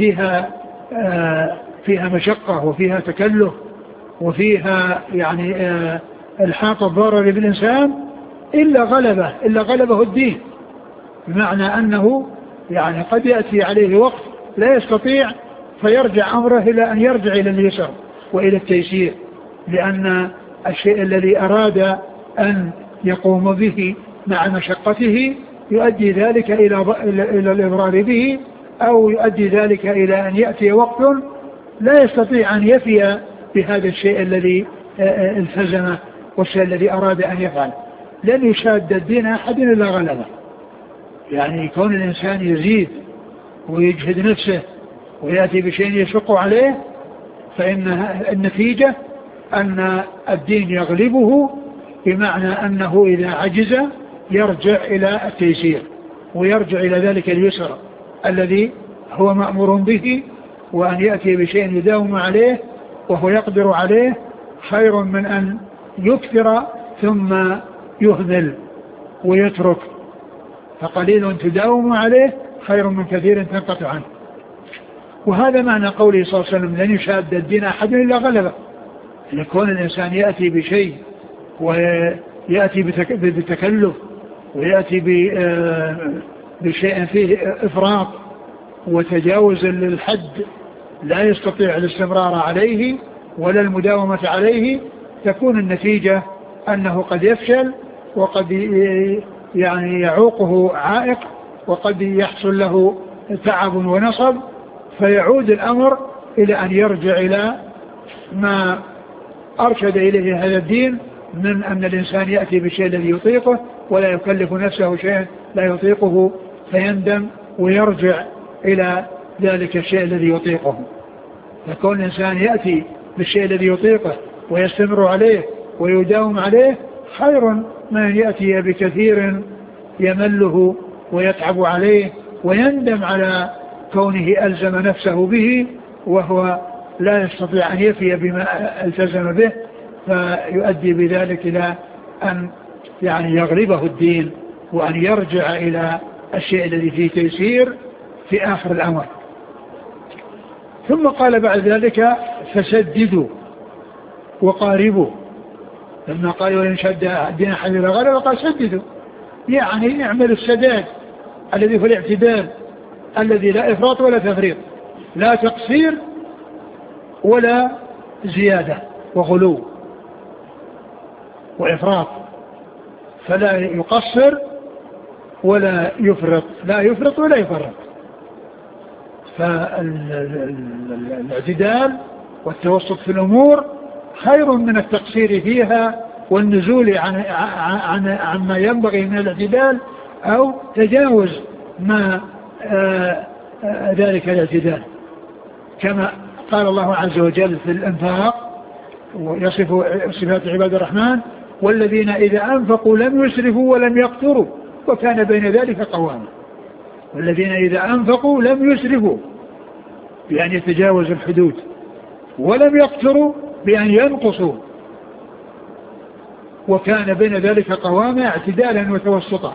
فيها مشقة وفيها تكلف وفيها يعني الحاق الضرر بالإنسان إلا غلبه الدين، بمعنى أنه يعني قد يأتي عليه وقت لا يستطيع فيرجع أمره إلى أن يرجع إلى اليسر وإلى التيسير، لأن الشيء الذي أراد أن يقوم به مع مشقته يؤدي ذلك إلى الإضرار به، أو يؤدي ذلك إلى أن يأتي وقت لا يستطيع أن يفي بهذا الشيء الذي التزمه والشيء الذي أراد أن يفعل. لن يشاد الدين أحد إلا غلبه، يعني يكون الإنسان يزيد ويجهد نفسه ويأتي بشيء يشق عليه، فإن النتيجة أن الدين يغلبه، بمعنى أنه إذا عجز يرجع إلى التيسير ويرجع إلى ذلك اليسر الذي هو مأمور به، وأن يأتي بشيء يداوم عليه وهو يقدر عليه خير من أن يكثر ثم يهمل ويترك. فقليل تداوم عليه خير من كثير تنقطع عنه. وهذا معنى قوله صلى الله عليه وسلم لن يشاد الدين أحد إلا غلبه، لكون الإنسان يأتي بشيء ويأتي بتكلف ويأتي بشيء فيه إفراط وتجاوز للحد لا يستطيع الاستمرار عليه ولا المداومة عليه، تكون النتيجة أنه قد يفشل وقد يعني يعوقه عائق وقد يحصل له تعب ونصب، فيعود الأمر إلى أن يرجع إلى ما أرشد إليه هذا الدين من أن الإنسان يأتي بالشيء الذي يطيقه ولا يكلف نفسه شيئا لا يطيقه فيندم ويرجع إلى ذلك الشيء الذي يطيقه. فكون الإنسان يأتي بالشيء الذي يطيقه ويستمر عليه ويداوم عليه خير من يأتي بكثير يمله ويتعب عليه ويندم على كونه ألزم نفسه به وهو لا يستطيع أن يفي بما التزم به، فيؤدي بذلك إلى أن يعني يغلبه الدين وأن يرجع إلى الشيء الذي فيه تيسير في آخر الأمر. ثم قال بعد ذلك فسددوا وقاربوا، لما قال ولن يشاد الدين أحد إلا غلبه قال سددوا، يعني اعمل السداد الذي هو الاعتدال الذي لا إفراط ولا تفريط، لا تقصير ولا زيادة وغلو وإفراط، فلا يقصر ولا يفرط، لا يفرط ولا يفرط. فالاعتدال والتوسط في الأمور خير من التقصير فيها والنزول عما ينبغي من الاعتدال أو تجاوز ما ذلك الاعتدال، كما قال الله عز وجل في الإنفاق ويصف صفات عباد الرحمن: والذين إذا أنفقوا لم يسرفوا ولم يقتروا وكان بين ذلك قواما. والذين إذا أنفقوا لم يسرفوا بأن يتجاوزوا الحدود، ولم يقتروا بأن ينقصوا، وكان بين ذلك قواما، اعتدالا وتوسطا.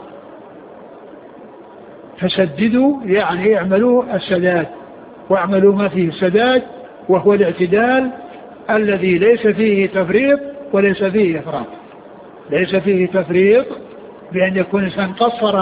فسددوا يعني اعملوا السداد، واعملوا ما فيه السداد، وهو الاعتدال الذي ليس فيه تفريط وليس فيه إفراط. ليس فيه تفريط بأن يكون الإنسان قصر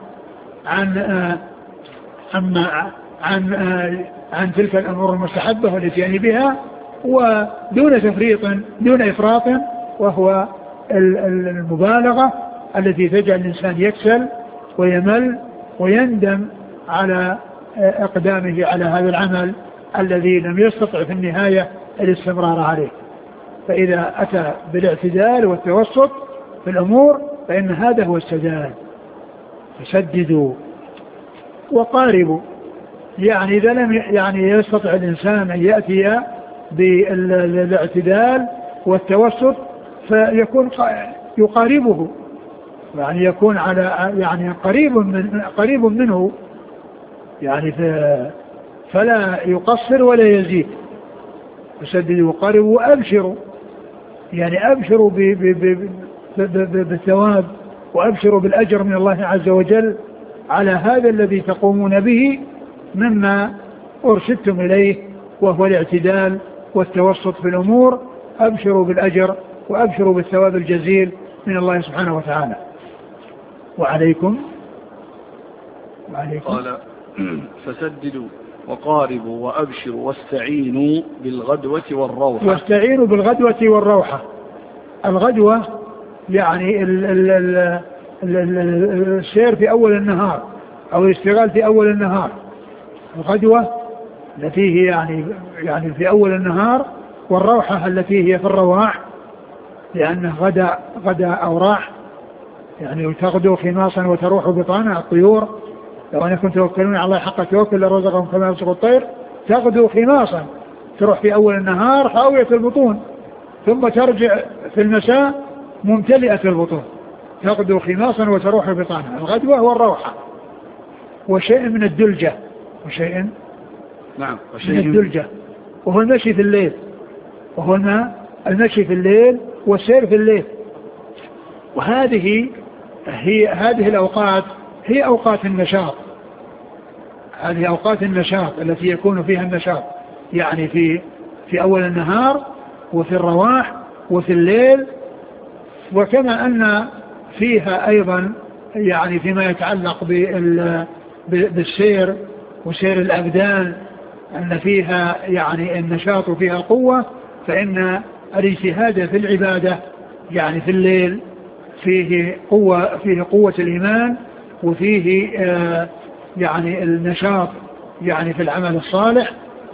عن تلك الأمور المستحبة والاتيان بها، ودون تفريط دون إفراط، وهو المبالغة التي تجعل الإنسان يكسل ويمل ويندم على إقدامه على هذا العمل الذي لم يستطع في النهاية الاستمرار عليه. فإذا أتى بالاعتدال والتوسط في الأمور فإن هذا هو السداد. فسددوا وقاربوا، يعني إذا لم يستطع الإنسان أن يأتي بالاعتدال والتوسط فيكون يقاربه، يعني يكون على يعني قريب منه، يعني فلا يقصر ولا يزيد. فسددوا وقاربوا وأبشروا، يعني أبشروا بالثواب وأبشروا بالأجر من الله عز وجل على هذا الذي تقومون به مما أرشدتم إليه، وهو الاعتدال والتوسط في الأمور. أبشروا بالأجر وأبشروا بالثواب الجزيل من الله سبحانه وتعالى. وعليكم قال: فسددوا وقاربوا وأبشروا واستعينوا بالغدوة والروحة. واستعينوا بالغدوة والروحة. الغدوة يعني السير في أول النهار أو الاشتغال في أول النهار. الغدوة التي هي يعني في أول النهار، والروحة التي هي في الرواح، لأنه غدا أو راح، يعني تغدو خماصا وتروح بطانا. الطيور لو أنكم توكلون على الله حق توكل لرزقكم كما يرزق الطير. تغدو خماصا، تروح في أول النهار خاوية البطون، ثم ترجع في المساء ممتلئة البطون. تغدو خماصا وتروح بطانا. الغدوة والروحة. وشيء من الدلجة، وشيء من الدلجة، وهو المشي في الليل، وهو المشي في الليل والسير في الليل. وهذه هذه الأوقات هي أوقات النشاط. هذه أوقات النشاط التي يكون فيها النشاط، يعني في أول النهار وفي الرواح وفي الليل. وكما أن فيها أيضا يعني فيما يتعلق بالسير وسير الأبدان أن فيها يعني النشاط وفيها القوة، فإن الاجتهاد في العبادة يعني في الليل فيه قوة الإيمان، وفيه يعني النشاط يعني في العمل الصالح.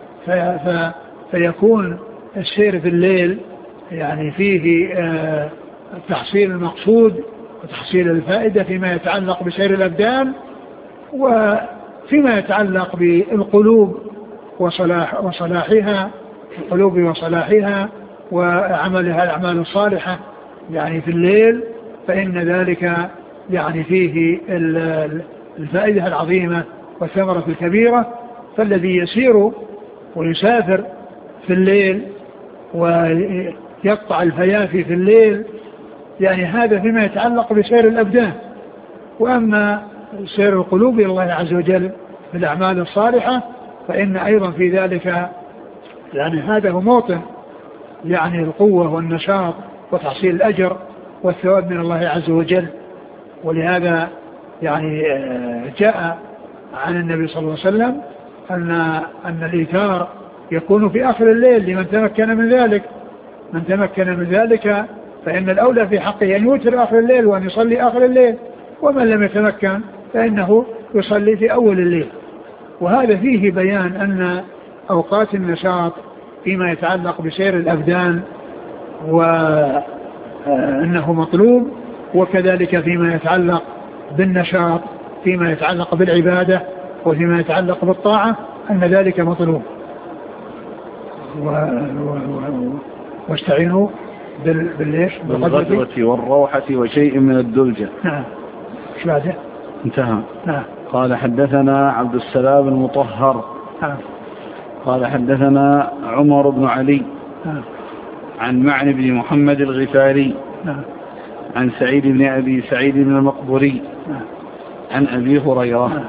فيكون السير في الليل يعني فيه تحصيل المقصود وتحصيل الفائدة فيما يتعلق بسير الأبدان، وفيما يتعلق بالقلوب وصلاحها، القلوب وصلاحها وعملها الأعمال الصالحة يعني في الليل. فإن ذلك يعني فيه الفائدة العظيمة والثمرة الكبيرة. فالذي يسير ويسافر في الليل ويقطع الفيافي في الليل يعني هذا فيما يتعلق بسير الأبدان. وأما سير القلوب إلى الله عز وجل بالأعمال الصالحة فإن أيضا في ذلك يعني هذا هو موطن يعني القوة والنشاط وتحصيل الأجر والثواب من الله عز وجل. ولهذا يعني جاء عن النبي صلى الله عليه وسلم أن الإيثار يكون في آخر الليل لمن تمكن من ذلك. من تمكن من ذلك فإن الأولى في حقه أن يوتر آخر الليل وأن يصلي آخر الليل، ومن لم يتمكن فإنه يصلي في أول الليل. وهذا فيه بيان أن أوقات النشاط فيما يتعلق بسير الأبدان وأنه مطلوب، وكذلك فيما يتعلق بالنشاط فيما يتعلق بالعبادة وفيما يتعلق بالطاعة أن ذلك مطلوب. واستعينوا بالغدوة والروحة وشيء من الدلجة. نعم. ايش بعده؟ انتهى. نعم. قال حدثنا عبد السلام المطهر. نعم. قال حدثنا عمر بن علي. نعم. عن معن بن محمد الغفاري. نعم. عن سعيد بن أبي سعيد بن المقبوري. نعم. عن أبي هريرة. نعم.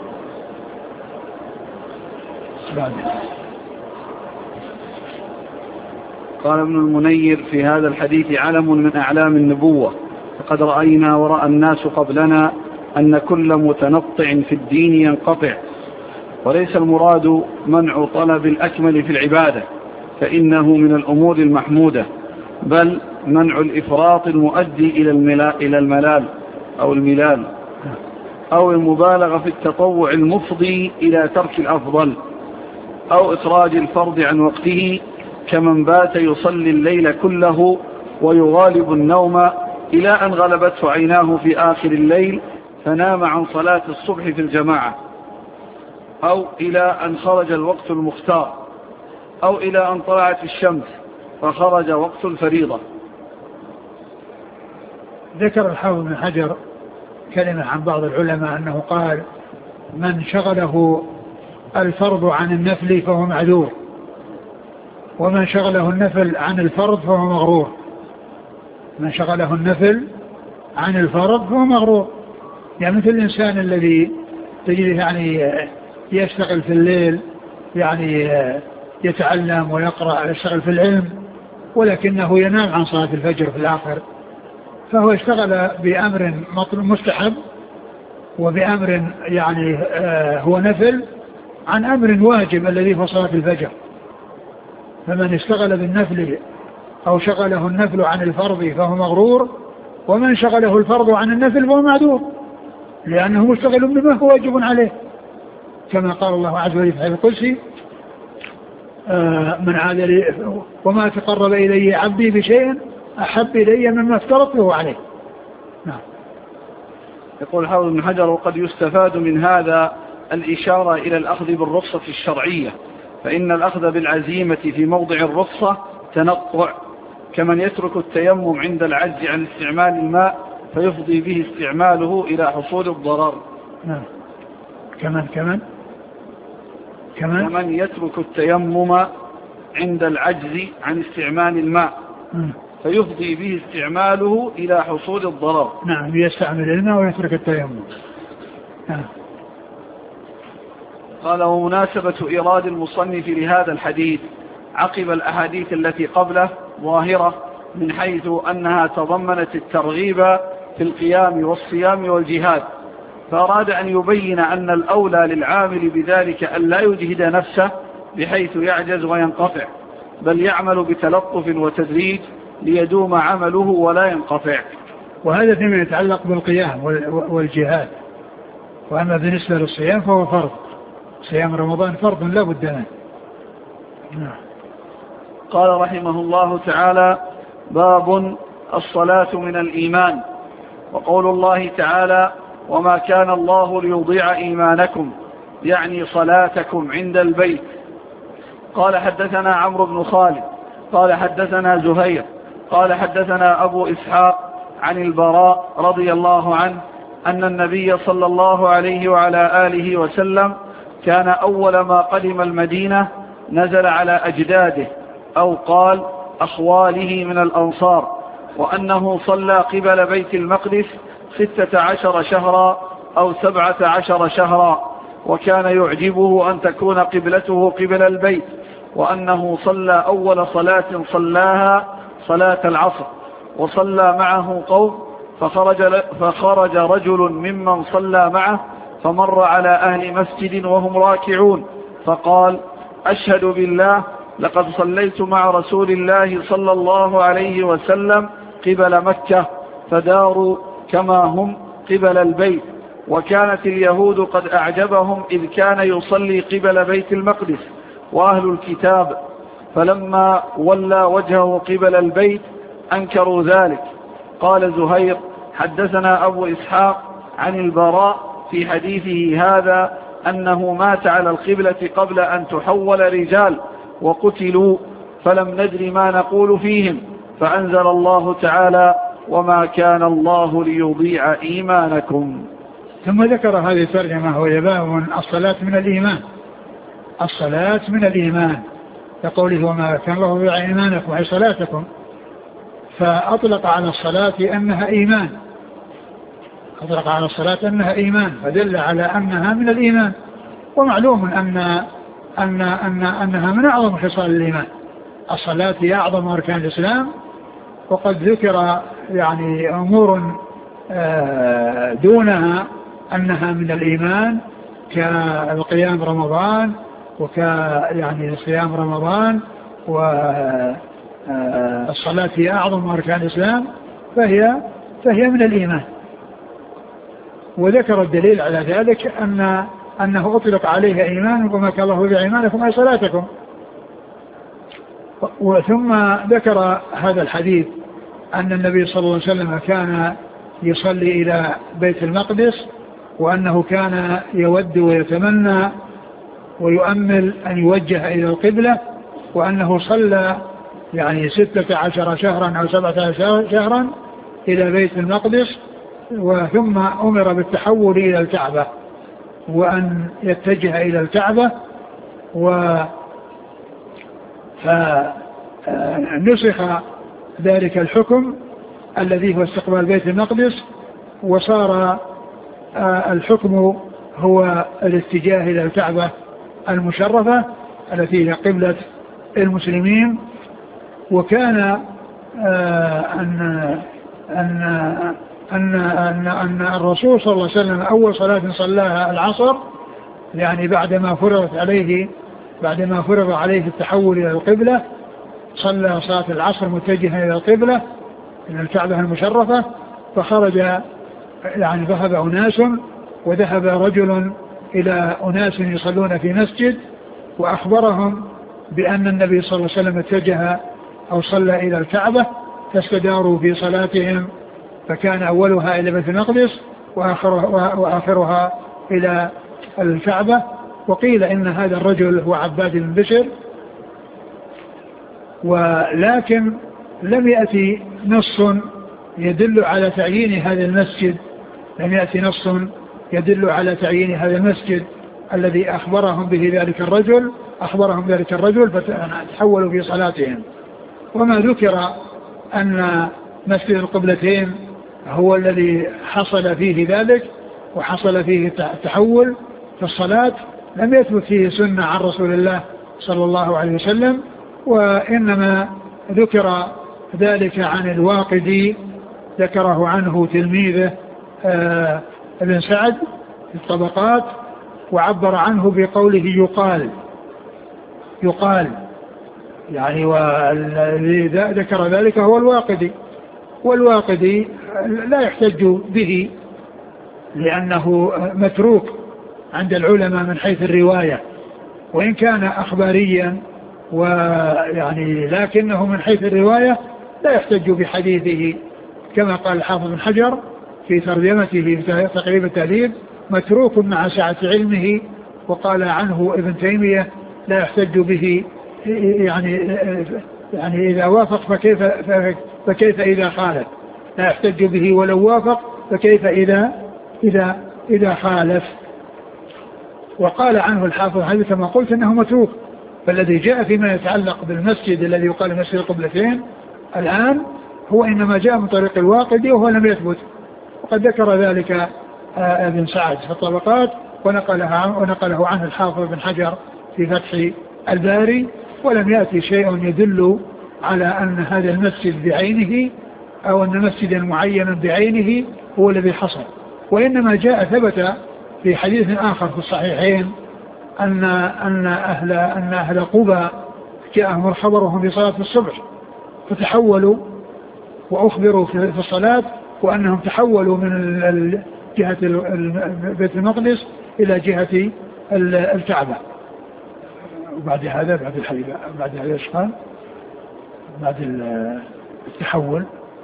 بعده. قال ابن المنير في هذا الحديث علم من أعلام النبوة، فقد رأينا ورأى الناس قبلنا أن كل متنطع في الدين ينقطع، وليس المراد منع طلب الأكمل في العبادة فإنه من الأمور المحمودة، بل منع الإفراط المؤدي إلى الملال أو المبالغة في التطوع المفضي إلى ترك الأفضل، أو إخراج الفرض عن وقته كمن بات يصلي الليل كله ويغالب النوم إلى أن غلبته عيناه في آخر الليل فنام عن صلاة الصبح في الجماعة، أو إلى أن خرج الوقت المختار، أو إلى أن طلعت الشمس فخرج وقت الفريضة. ذكر الحافظ بن حجر كلمة عن بعض العلماء أنه قال من شغله الفرض عن النفل فهو معذور، ومن شغله النفل عن الفرض فهو مغرور. من شغله النفل عن الفرض فهو مغرور، يعني مثل الإنسان الذي تجده يعني يشتغل في الليل، يعني يتعلم ويقرأ يشتغل في العلم، ولكنه ينام عن صلاة الفجر في الآخر، فهو اشتغل بأمر مستحب وبأمر يعني هو نفل عن أمر واجب الذي هو صلاة الفجر. فمن اشتغل بالنفل أو شغله النفل عن الفرض فهو مغرور، ومن شغله الفرض عن النفل فهو معذور، لأنه مشتغل بما هو واجب عليه، كما قال الله عز وجل في الحديث القدسي من عاد لي وما تقرب إلي عبدي بشيء أحب إلي مما افترضته عليه. نعم. يقول الحافظ بن حجر وقد يستفاد من هذا الإشارة إلى الأخذ بالرخصة الشرعية، فإن الأخذ بالعزيمة في موضع الرخصة تنطع، كمن يترك التيمم عند العجز عن استعمال الماء فيفضي به استعماله إلى حصول الضرر. نعم. كمن يترك التيمم عند العجز عن استعمال الماء فيفضي به استعماله إلى حصول الضرر. نعم، يستعمل الماء ويترك التيمم. نعم. قال ومناسبة إيراد المصنف لهذا الحديث عقب الأحاديث التي قبله ظاهرة، من حيث أنها تضمنت الترغيب في القيام والصيام والجهاد، فأراد أن يبين أن الأولى للعامل بذلك أن لا يجهد نفسه بحيث يعجز وينقطع، بل يعمل بتلطف وتدريج ليدوم عمله ولا ينقطع. وهذا فيما يتعلق بالقيام والجهاد. وأما بالنسبة للصيام فهو فرض، صيام رمضان فرض لا بد منه. قال رحمه الله تعالى باب الصلاة من الإيمان. وقول الله تعالى وما كان الله ليضيع إيمانكم، يعني صلاتكم عند البيت. قال حدثنا عمرو بن خالد قال حدثنا زهير قال حدثنا أبو إسحاق عن البراء رضي الله عنه أن النبي صلى الله عليه وعلى آله وسلم كان أول ما قدم المدينة نزل على أجداده أو قال أخواله من الأنصار، وأنه صلى قبل بيت المقدس 16 شهرا أو 17 شهرا، وكان يعجبه أن تكون قبلته قبل البيت، وأنه صلى أول صلاة صلاها صلاة العصر، وصلى معه قوم فخرج رجل ممن صلى معه فمر على أهل مسجد وهم راكعون فقال أشهد بالله لقد صليت مع رسول الله صلى الله عليه وسلم قبل مكة فداروا كما هم قبل البيت، وكانت اليهود قد أعجبهم إذ كان يصلي قبل بيت المقدس وأهل الكتاب، فلما ولى وجهه قبل البيت أنكروا ذلك. قال زهير: حدثنا أبو إسحاق عن البراء في حديثه هذا أنه مات على القبلة قبل أن تحول رجال وقتلوا، فلم ندر ما نقول فيهم، فأنزل الله تعالى: وما كان الله ليضيع إيمانكم. ثم ذكر هذه الترجمة وهي باب الصلاة من الإيمان. الصلاة من الإيمان، كقوله: وما كان الله ليضيع إيمانكم أي صلاتكم، فأطلق على الصلاة أنها إيمان، أطلق على الصلاة أنها إيمان، فدل على أنها من الإيمان. ومعلوم أنها من أعظم خصال الإيمان. الصلاة هي أعظم أركان الإسلام، وقد ذكر يعني أمور دونها أنها من الإيمان كالقيام رمضان يعني صيام رمضان، والصلاة هي أعظم أركان الإسلام فهي من الإيمان. وذكر الدليل على ذلك أنه أطلق عليه إيمان، وما كان الله بإيمانكم أي صلاتكم. وثم ذكر هذا الحديث أن النبي صلى الله عليه وسلم كان يصلي إلى بيت المقدس، وأنه كان يود ويتمنى ويؤمل أن يوجه إلى القبلة، وأنه صلى يعني 16 شهرا أو 17 شهرا إلى بيت المقدس، وثم أمر بالتحول إلى الكعبة وأن يتجه إلى الكعبة، فنسخ ذلك الحكم الذي هو استقبال بيت المقدس، وصار الحكم هو الاتجاه إلى الكعبة المشرفة التي هي قبلة المسلمين. وكان أن الرسول صلى الله عليه وسلم أول صلاة صلاها العصر، يعني بعدما فرض عليه التحول إلى القبلة، صلى صلاة العصر متجها إلى القبلة إلى الكعبة المشرفة، فخرج يعني ذهب أناس، وذهب رجل إلى أناس يصلون في مسجد، وأخبرهم بأن النبي صلى الله عليه وسلم اتجه أو صلى إلى الكعبة، فاستداروا في صلاتهم، فكان أولها إلى بيت المقدس وآخرها إلى الكعبة. وقيل إن هذا الرجل هو عباد بن بشر، ولكن لم يأتي نص يدل على تعيين هذا المسجد، لم يأتي نص يدل على تعيين هذا المسجد الذي أخبرهم ذلك الرجل فتحولوا في صلاتهم. وما ذكر أن مسجد القبلتين هو الذي حصل فيه ذلك وحصل فيه التحول في الصلاة لم يثبت فيه سنة عن رسول الله صلى الله عليه وسلم، وإنما ذكر ذلك عن الواقدي، ذكره عنه تلميذه ابن سعد في الطبقات، وعبر عنه بقوله يقال يعني، والذي ذكر ذلك هو الواقدي، والواقدي لا يحتج به لأنه متروك عند العلماء من حيث الرواية، وإن كان أخباريا ويعني لكنه من حيث الرواية لا يحتج بحديثه، كما قال الحافظ بن حجر في ترجمته في تقريب التهذيب: متروك مع سعة علمه. وقال عنه ابن تيمية: لا يحتج به يعني إذا وافق فكيف إذا خالف، لا يحتج به ولو وافق فكيف إذا خالف. وقال عنه الحافظ هذا كما قلت أنه متروك، فالذي جاء فيما يتعلق بالمسجد الذي يقال مسجد القبلتين الآن هو إنما جاء من طريق الواقدي وهو لم يثبت، وقد ذكر ذلك ابن سعد في الطبقات، ونقله عنه الحافظ بن حجر في فتح الباري، ولم يأتي شيء يدل على أن هذا المسجد بعينه أو أن مسجدا معينا بعينه هو الذي حصل، وإنما جاء ثبت في حديث آخر في الصحيحين أن أهل قبى جاءهم الخبر وهم في صلاة الصبح فتحولوا وأخبروا في الصلاة وأنهم تحولوا من جهة بيت المقدس إلى جهة الكعبة. وبعد هذا بعد هذا ايش قال؟ بعد التحول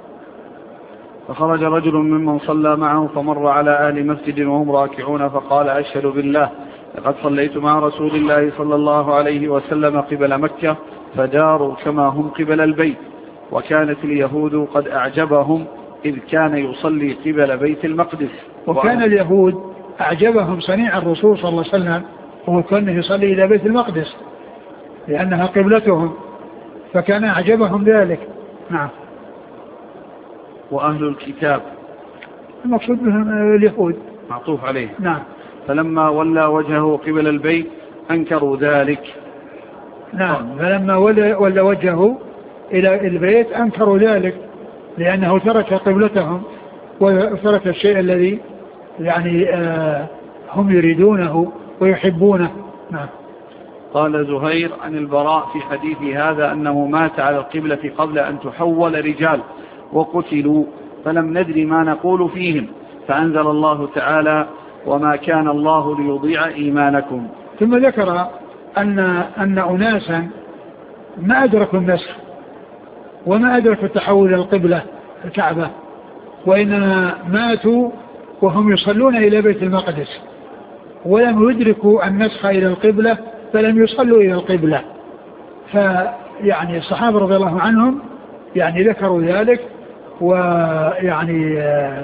فخرج رجل ممن صلى معه فمر على أهل مسجد وهم راكعون فقال أشهد بالله لقد صليت مع رسول الله صلى الله عليه وسلم قبل مكة فداروا كما هم قبل البيت وكانت اليهود قد أعجبهم إذ كان يصلي قبل بيت المقدس. وكان اليهود أعجبهم صنيع الرسول صلى الله عليه وسلم وهو كان يصلي إلى بيت المقدس لأنها قبلتهم فكان أعجبهم ذلك. نعم. وأهل الكتاب المقصود بهم اليهود معطوف عليه. نعم. فلما ولى وجهه قبل البيت أنكروا ذلك. نعم. فلما ولى وجهه إلى البيت أنكروا ذلك لأنه ترك قبلتهم وترك الشيء الذي يعني هم يريدونه ويحبونه. نعم. قال زهير عن البراء في حديث هذا أنه مات على القبلة قبل أن تحول رجال وقتلوا فلم ندري ما نقول فيهم فأنزل الله تعالى وما كان الله ليضيع إيمانكم. ثم ذكر أن أناسا ما أدركوا النسخ وما أدركوا التحول القبلة الكعبة وإنما ماتوا وهم يصلون إلى بيت المقدس ولم يدركوا النسخ إلى القبلة فلم يصلوا إلى القبلة. فيعني الصحابة رضي الله عنهم يعني ذكروا ذلك ويعني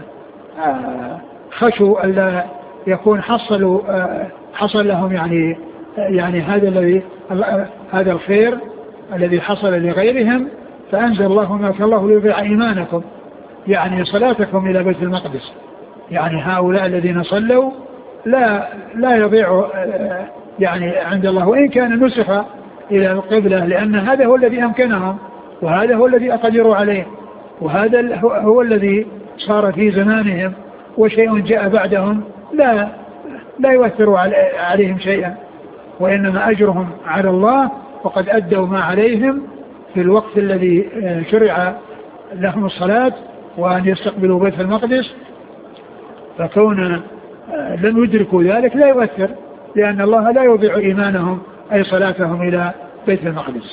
خشوا ألا يكون حصل لهم يعني هذا الخير الذي حصل لغيرهم فأنزل الله ما كان الله ليضيع إيمانكم يعني صلاتكم إلى بيت المقدس. يعني هؤلاء الذين صلوا لا يضيع يعني عند الله وإن كان نسخ إلى القبلة لأن هذا هو الذي أمكنهم وهذا هو الذي أقدروا عليه وهذا هو الذي صار في زمانهم وشيء جاء بعدهم لا يؤثر عليهم شيئا وإنما أجرهم على الله وقد أدوا ما عليهم في الوقت الذي شرع لهم الصلاة وأن يستقبلوا بيت المقدس فكون لم يدركوا ذلك لا يؤثر لأن الله لا يضيع إيمانهم أي صلاتهم إلى بيت المقدس.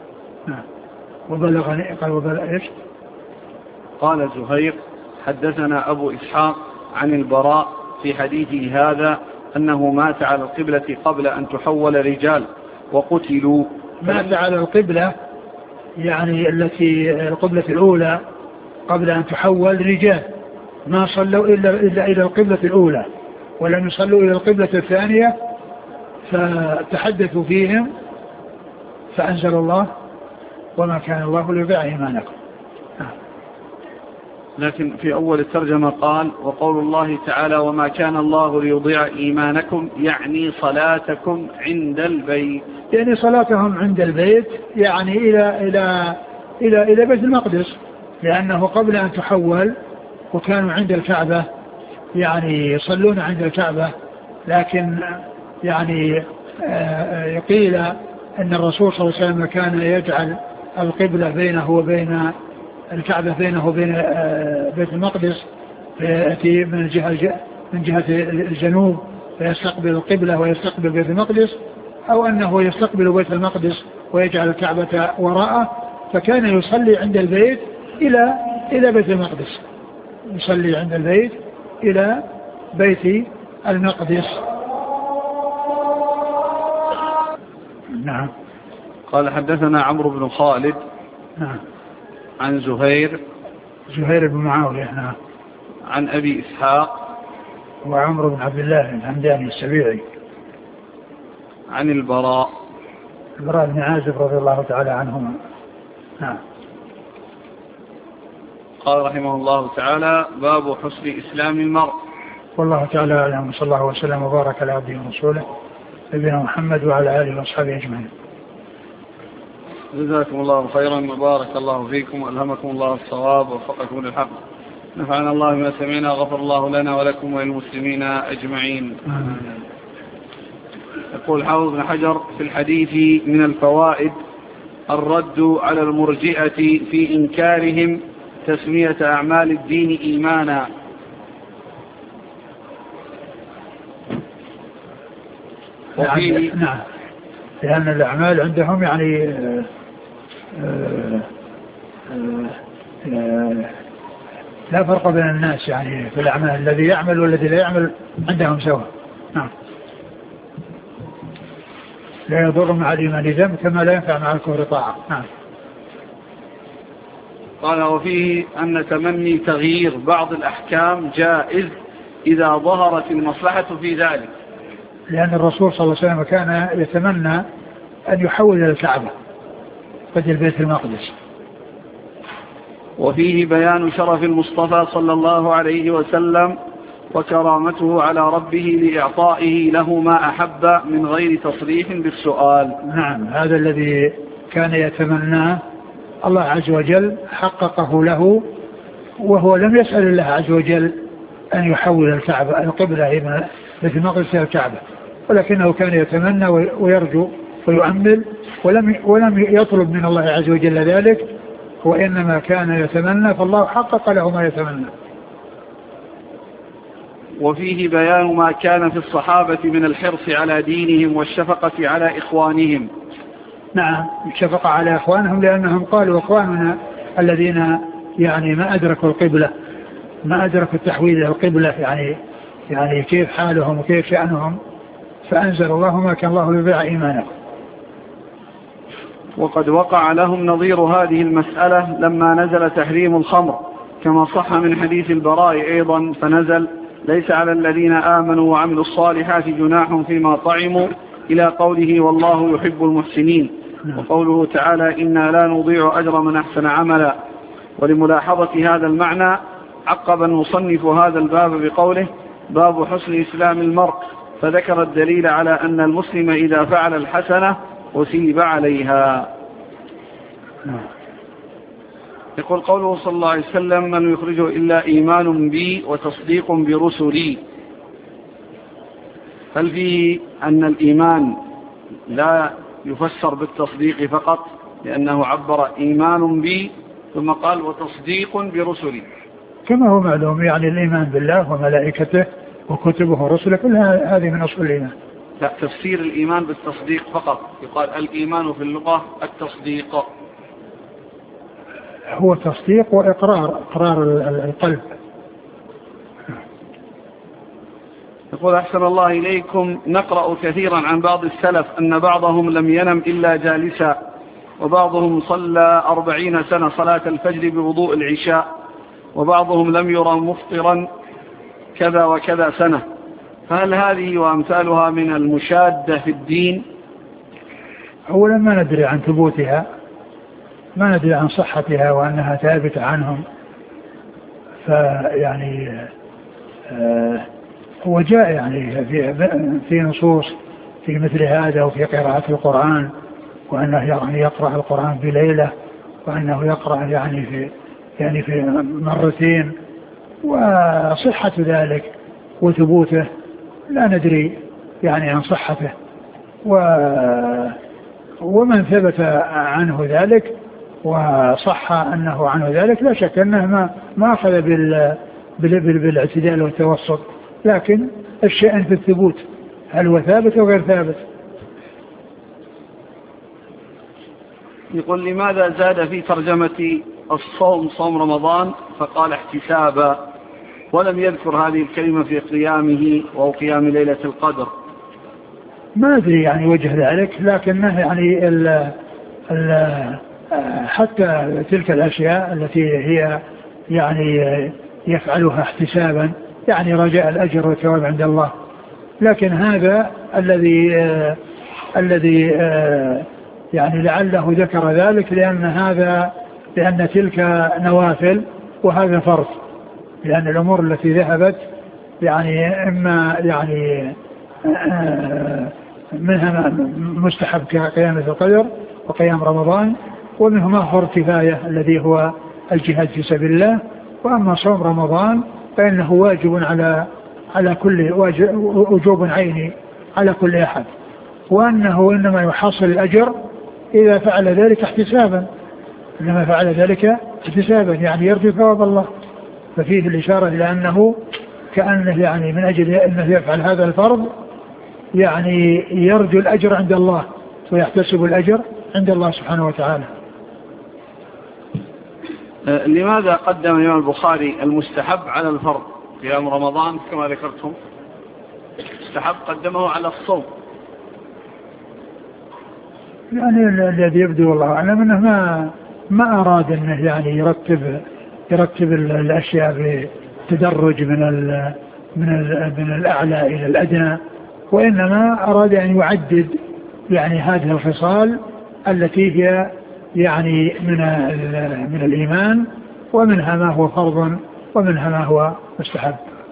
وبلغني قال إيش؟ قال زهير حدثنا أبو إسحاق عن البراء في حديثه هذا أنه مات على القبلة قبل أن تحول رجال وقتلوا. مات على القبلة يعني التي القبلة الأولى قبل أن تحول رجال ما صلوا إلا إلى القبلة الأولى ولم يصلوا إلى القبلة الثانية فتحدثوا فيهم فأنزل الله وما كان الله ليضيع إيمانكم. لكن في أول الترجمة قال وقول الله تعالى وما كان الله ليضيع إيمانكم يعني صلاتكم عند البيت يعني صلاتهم عند البيت يعني إلى بيت المقدس لأنه قبل أن تحول وكانوا عند الكعبة يعني يصلون عند الكعبة لكن يعني قيل أن الرسول صلى الله عليه وسلم كان يجعل القبلة بينه وبين الكعبة بينه وبين بيت المقدس فيأتي من جهة الجنوب فيستقبل القبلة ويستقبل بيت المقدس أو أنه يستقبل بيت المقدس ويجعل الكعبة وراءه فكان يصلي عند البيت إلى بيت المقدس يصلي عند البيت إلى بيت المقدس. نعم. قال حدثنا عمرو بن خالد نعم عن زهير بن معاوية نعم عن أبي إسحاق وعمرو بن عبد الله الحمداني السبيعي عن البراء بن عازب رضي الله تعالى عنهما. نعم. قال رحمه الله تعالى باب حسن إسلام المرء. والله تعالى أعلم صلى الله وسلم وبارك على عبده ورسوله نبينا محمد وعلى آله وأصحابه أجمعين. جزاكم الله خيرا وبارك الله فيكم وألهمكم الله الصواب ووفقكم للحق. نفعنا الله بما سمعنا غفر الله لنا ولكم وللمسلمين أجمعين. يقول حافظ بن حجر في الحديث من الفوائد الرد على المرجئة في إنكارهم تسمية أعمال الدين إيمانا. نعم، لأن الأعمال عندهم يعني لا فرق بين الناس يعني في الأعمال، الذي يعمل والذي لا يعمل عندهم سواء. نعم، لا يضر مع الإيمان ذنب كما لا ينفع مع الكفر طاعة. نعم. قال وفيه أن تمني تغيير بعض الأحكام جائز إذا ظهرت المصلحة في ذلك، لأن الرسول صلى الله عليه وسلم كان يتمنى أن يحول إلى الكعبة بدل بيت المقدس. وفيه بيان شرف المصطفى صلى الله عليه وسلم وكرامته على ربه لإعطائه له ما أحب من غير تصريح بالسؤال. نعم، هذا الذي كان يتمناه الله عز وجل حققه له، وهو لم يسأل الله عز وجل أن يحول الكعبة القبلة من بيت المقدس إلى الكعبة، ولكنه كان يتمنى ويرجو ويؤمل، ولم يطلب من الله عز وجل ذلك، وإنما كان يتمنى، فالله حقق له ما يتمنى. وفيه بيان ما كان في الصحابة من الحرص على دينهم والشفقة على إخوانهم. نعم، الشفقة على إخوانهم، لأنهم قالوا إخواننا الذين يعني ما أدركوا القبلة، ما أدركوا التحويل إلى القبلة، يعني كيف حالهم وكيف شأنهم، فأنزل الله ما كان الله ليضيع إيمانهم. وقد وقع لهم نظير هذه المسألة لما نزل تحريم الخمر، كما صح من حديث البراء أيضا، فنزل ليس على الذين آمنوا وعملوا الصالحات جناح فيما طعموا إلى قوله والله يحب المحسنين، وقوله تعالى إنا لا نضيع أجر من أحسن عملا. ولملاحظة هذا المعنى عقب المصنف هذا الباب بقوله باب حسن إسلام المرء، فذكر الدليل على أن المسلم إذا فعل الحسنة أثيب عليها. يقول قوله صلى الله عليه وسلم من يخرجه إلا إيمان بي وتصديق برسلي، هل فيه أن الإيمان لا يفسر بالتصديق فقط، لأنه عبر إيمان بي ثم قال وتصديق برسلي؟ كما هو معلوم يعني الإيمان بالله وملائكته وكتبه ورسله كلها هذه من أصول الإيمان. لا، تفسير الإيمان بالتصديق فقط، يقال الإيمان في اللغة التصديق، هو تصديق وإقرار القلب. يقول أحسن الله إليكم، نقرأ كثيرا عن بعض السلف أن بعضهم لم ينم إلا جالسا، وبعضهم صلى 40 سنة صلاة الفجر بوضوء العشاء، وبعضهم لم يرى مفطرا كذا وكذا سنة، فهل هذه وأمثالها من المشادة في الدين؟ أولا ما ندري عن ثبوتها، ما ندري عن صحتها وأنها ثابتة عنهم، فيعني هو جاء يعني في نصوص في مثل هذا وفي قراءة القرآن، وأنه يعني يقرأ القرآن بليلة، وأنه يقرأ يعني في مرتين، وصحة ذلك وثبوته لا ندري يعني عن صحته، ومن ثبت عنه ذلك وصح أنه عنه ذلك لا شك أنه ما أخذ بالاعتدال والتوسط، لكن الشأن في الثبوت، هل هو ثابت أو غير ثابت. يقول لماذا زاد في ترجمة الصوم صوم رمضان فقال احتسابا، ولم يذكر هذه الكلمة في قيامه وهو قيام ليلة القدر؟ ما أدري يعني وجه ذلك، لكنه يعني حتى تلك الأشياء التي هي يعني يفعلها احتسابا يعني رجاء الأجر والثواب عند الله، لكن هذا الذي يعني لعله ذكر ذلك لأن تلك نوافل وهذا فرض، لأن الأمور التي ذهبت يعني إما يعني منها مستحب كقيام القدر وقيام رمضان، ومنهما فرض كفاية الذي هو الجهاد في سبيل الله، وأما صوم رمضان فإنه واجب على كل وجوب عيني على كل أحد، وأنه إنما يحصل الأجر إذا فعل ذلك احتسابا، إنما فعل ذلك احتسابا يعني يرجو ثواب الله. ففيه الإشارة إلى أنه كأنه يعني من أجل أنه يفعل هذا الفرض يعني يرجو الأجر عند الله ويحتسب الأجر عند الله سبحانه وتعالى. لماذا قدم الإمام البخاري المستحب على الفرض؟ قيام رمضان كما ذكرتم مستحب قدمه على الصوم. يعني الذي يبدو والله أعلم أنه ما أراد أنه يعني يرتب الأشياء بتدرج من الأعلى إلى الأدنى، وإنما أراد أن يعدد يعني هذه الخصال التي هي يعني من الإيمان، ومنها ما هو فرض ومنها ما هو مستحب.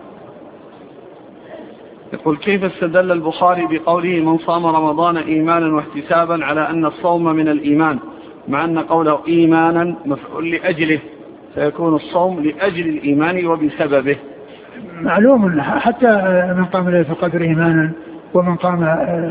يقول كيف استدل البخاري بقوله من صام رمضان إيمانا واحتسابا على أن الصوم من الإيمان، مع أن قوله إيمانا مفعول لأجله، فيكون الصوم لأجل الإيمان وبسببه؟ معلوم حتى من قام ليلة القدر إيمانا، ومن قام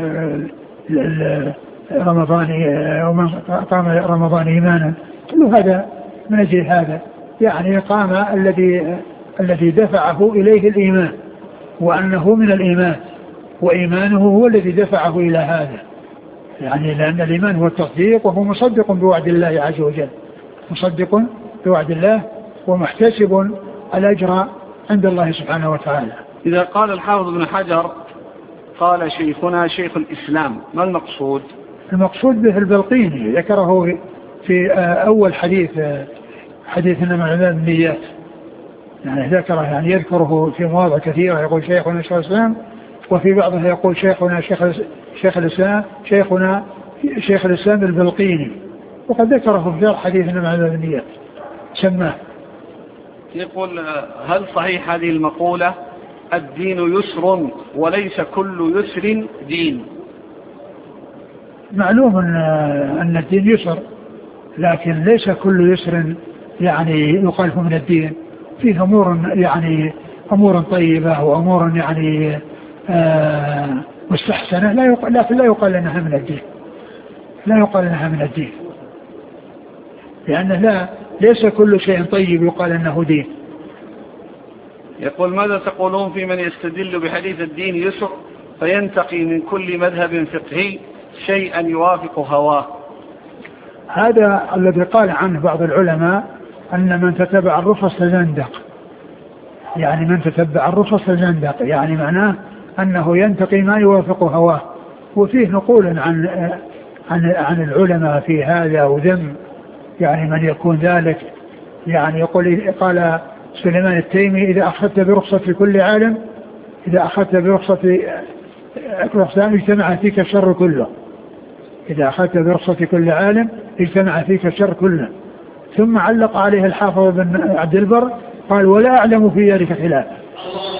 رمضان إيمانا، كل هذا من أجل هذا، يعني قام الذي دفعه إليه الإيمان، وأنه من الإيمان، وإيمانه هو الذي دفعه إلى هذا، يعني لأن الإيمان هو التصديق، وهو مصدق بوعد الله عز وجل، مصدق بوعد الله ومحتسب الأجر عند الله سبحانه وتعالى. إذا قال الحافظ ابن حجر قال شيخنا شيخ الإسلام، ما المقصود؟ المقصود به البلقيني، ذكره في أول حديث إنما الأعمال بالنيات، يعني ذكره يعني يذكره في مواضع كثيرة، يقول شيخنا شيخ الإسلام، وفي بعضها يقول شيخنا شيخ الإسلام، شيخنا شيخ الإسلام البلقيني، وقد ذكره في حديث إنما الأعمال بالنيات سماه. يقول هل صحيح هذه المقولة الدين يسر وليس كل يسر دين؟ معلوم أن الدين يسر، لكن ليس كل يسر يعني يقال من الدين، فيه أمور يعني أمور طيبة وأمور يعني مستحسنة، لكن لا يقال أنها من الدين، لا يقال أنها من الدين، لأنه ليس كل شيء طيب يقال أنه دين. يقول ماذا تقولون في من يستدل بحديث الدين يسر فينتقي من كل مذهب فقهي شيئا يوافق هواه؟ هذا الذي قال عنه بعض العلماء أن من تتبع الرخص زندق، يعني من تتبع الرخص زندق، يعني معناه أنه ينتقي ما يوافق هواه. وفيه نقول عن العلماء في هذا وذم يعني من يكون ذلك، يعني قال سليمان التيمي إذا أخذت برخصة كل عالم، إذا أخذت برخصة اجتمع فيك الشر كله، إذا أخذت برخصة كل عالم اجتمع فيك الشر كله. ثم علق عليه الحافظ بن عبد البر قال ولا أعلم في ذلك خلاف.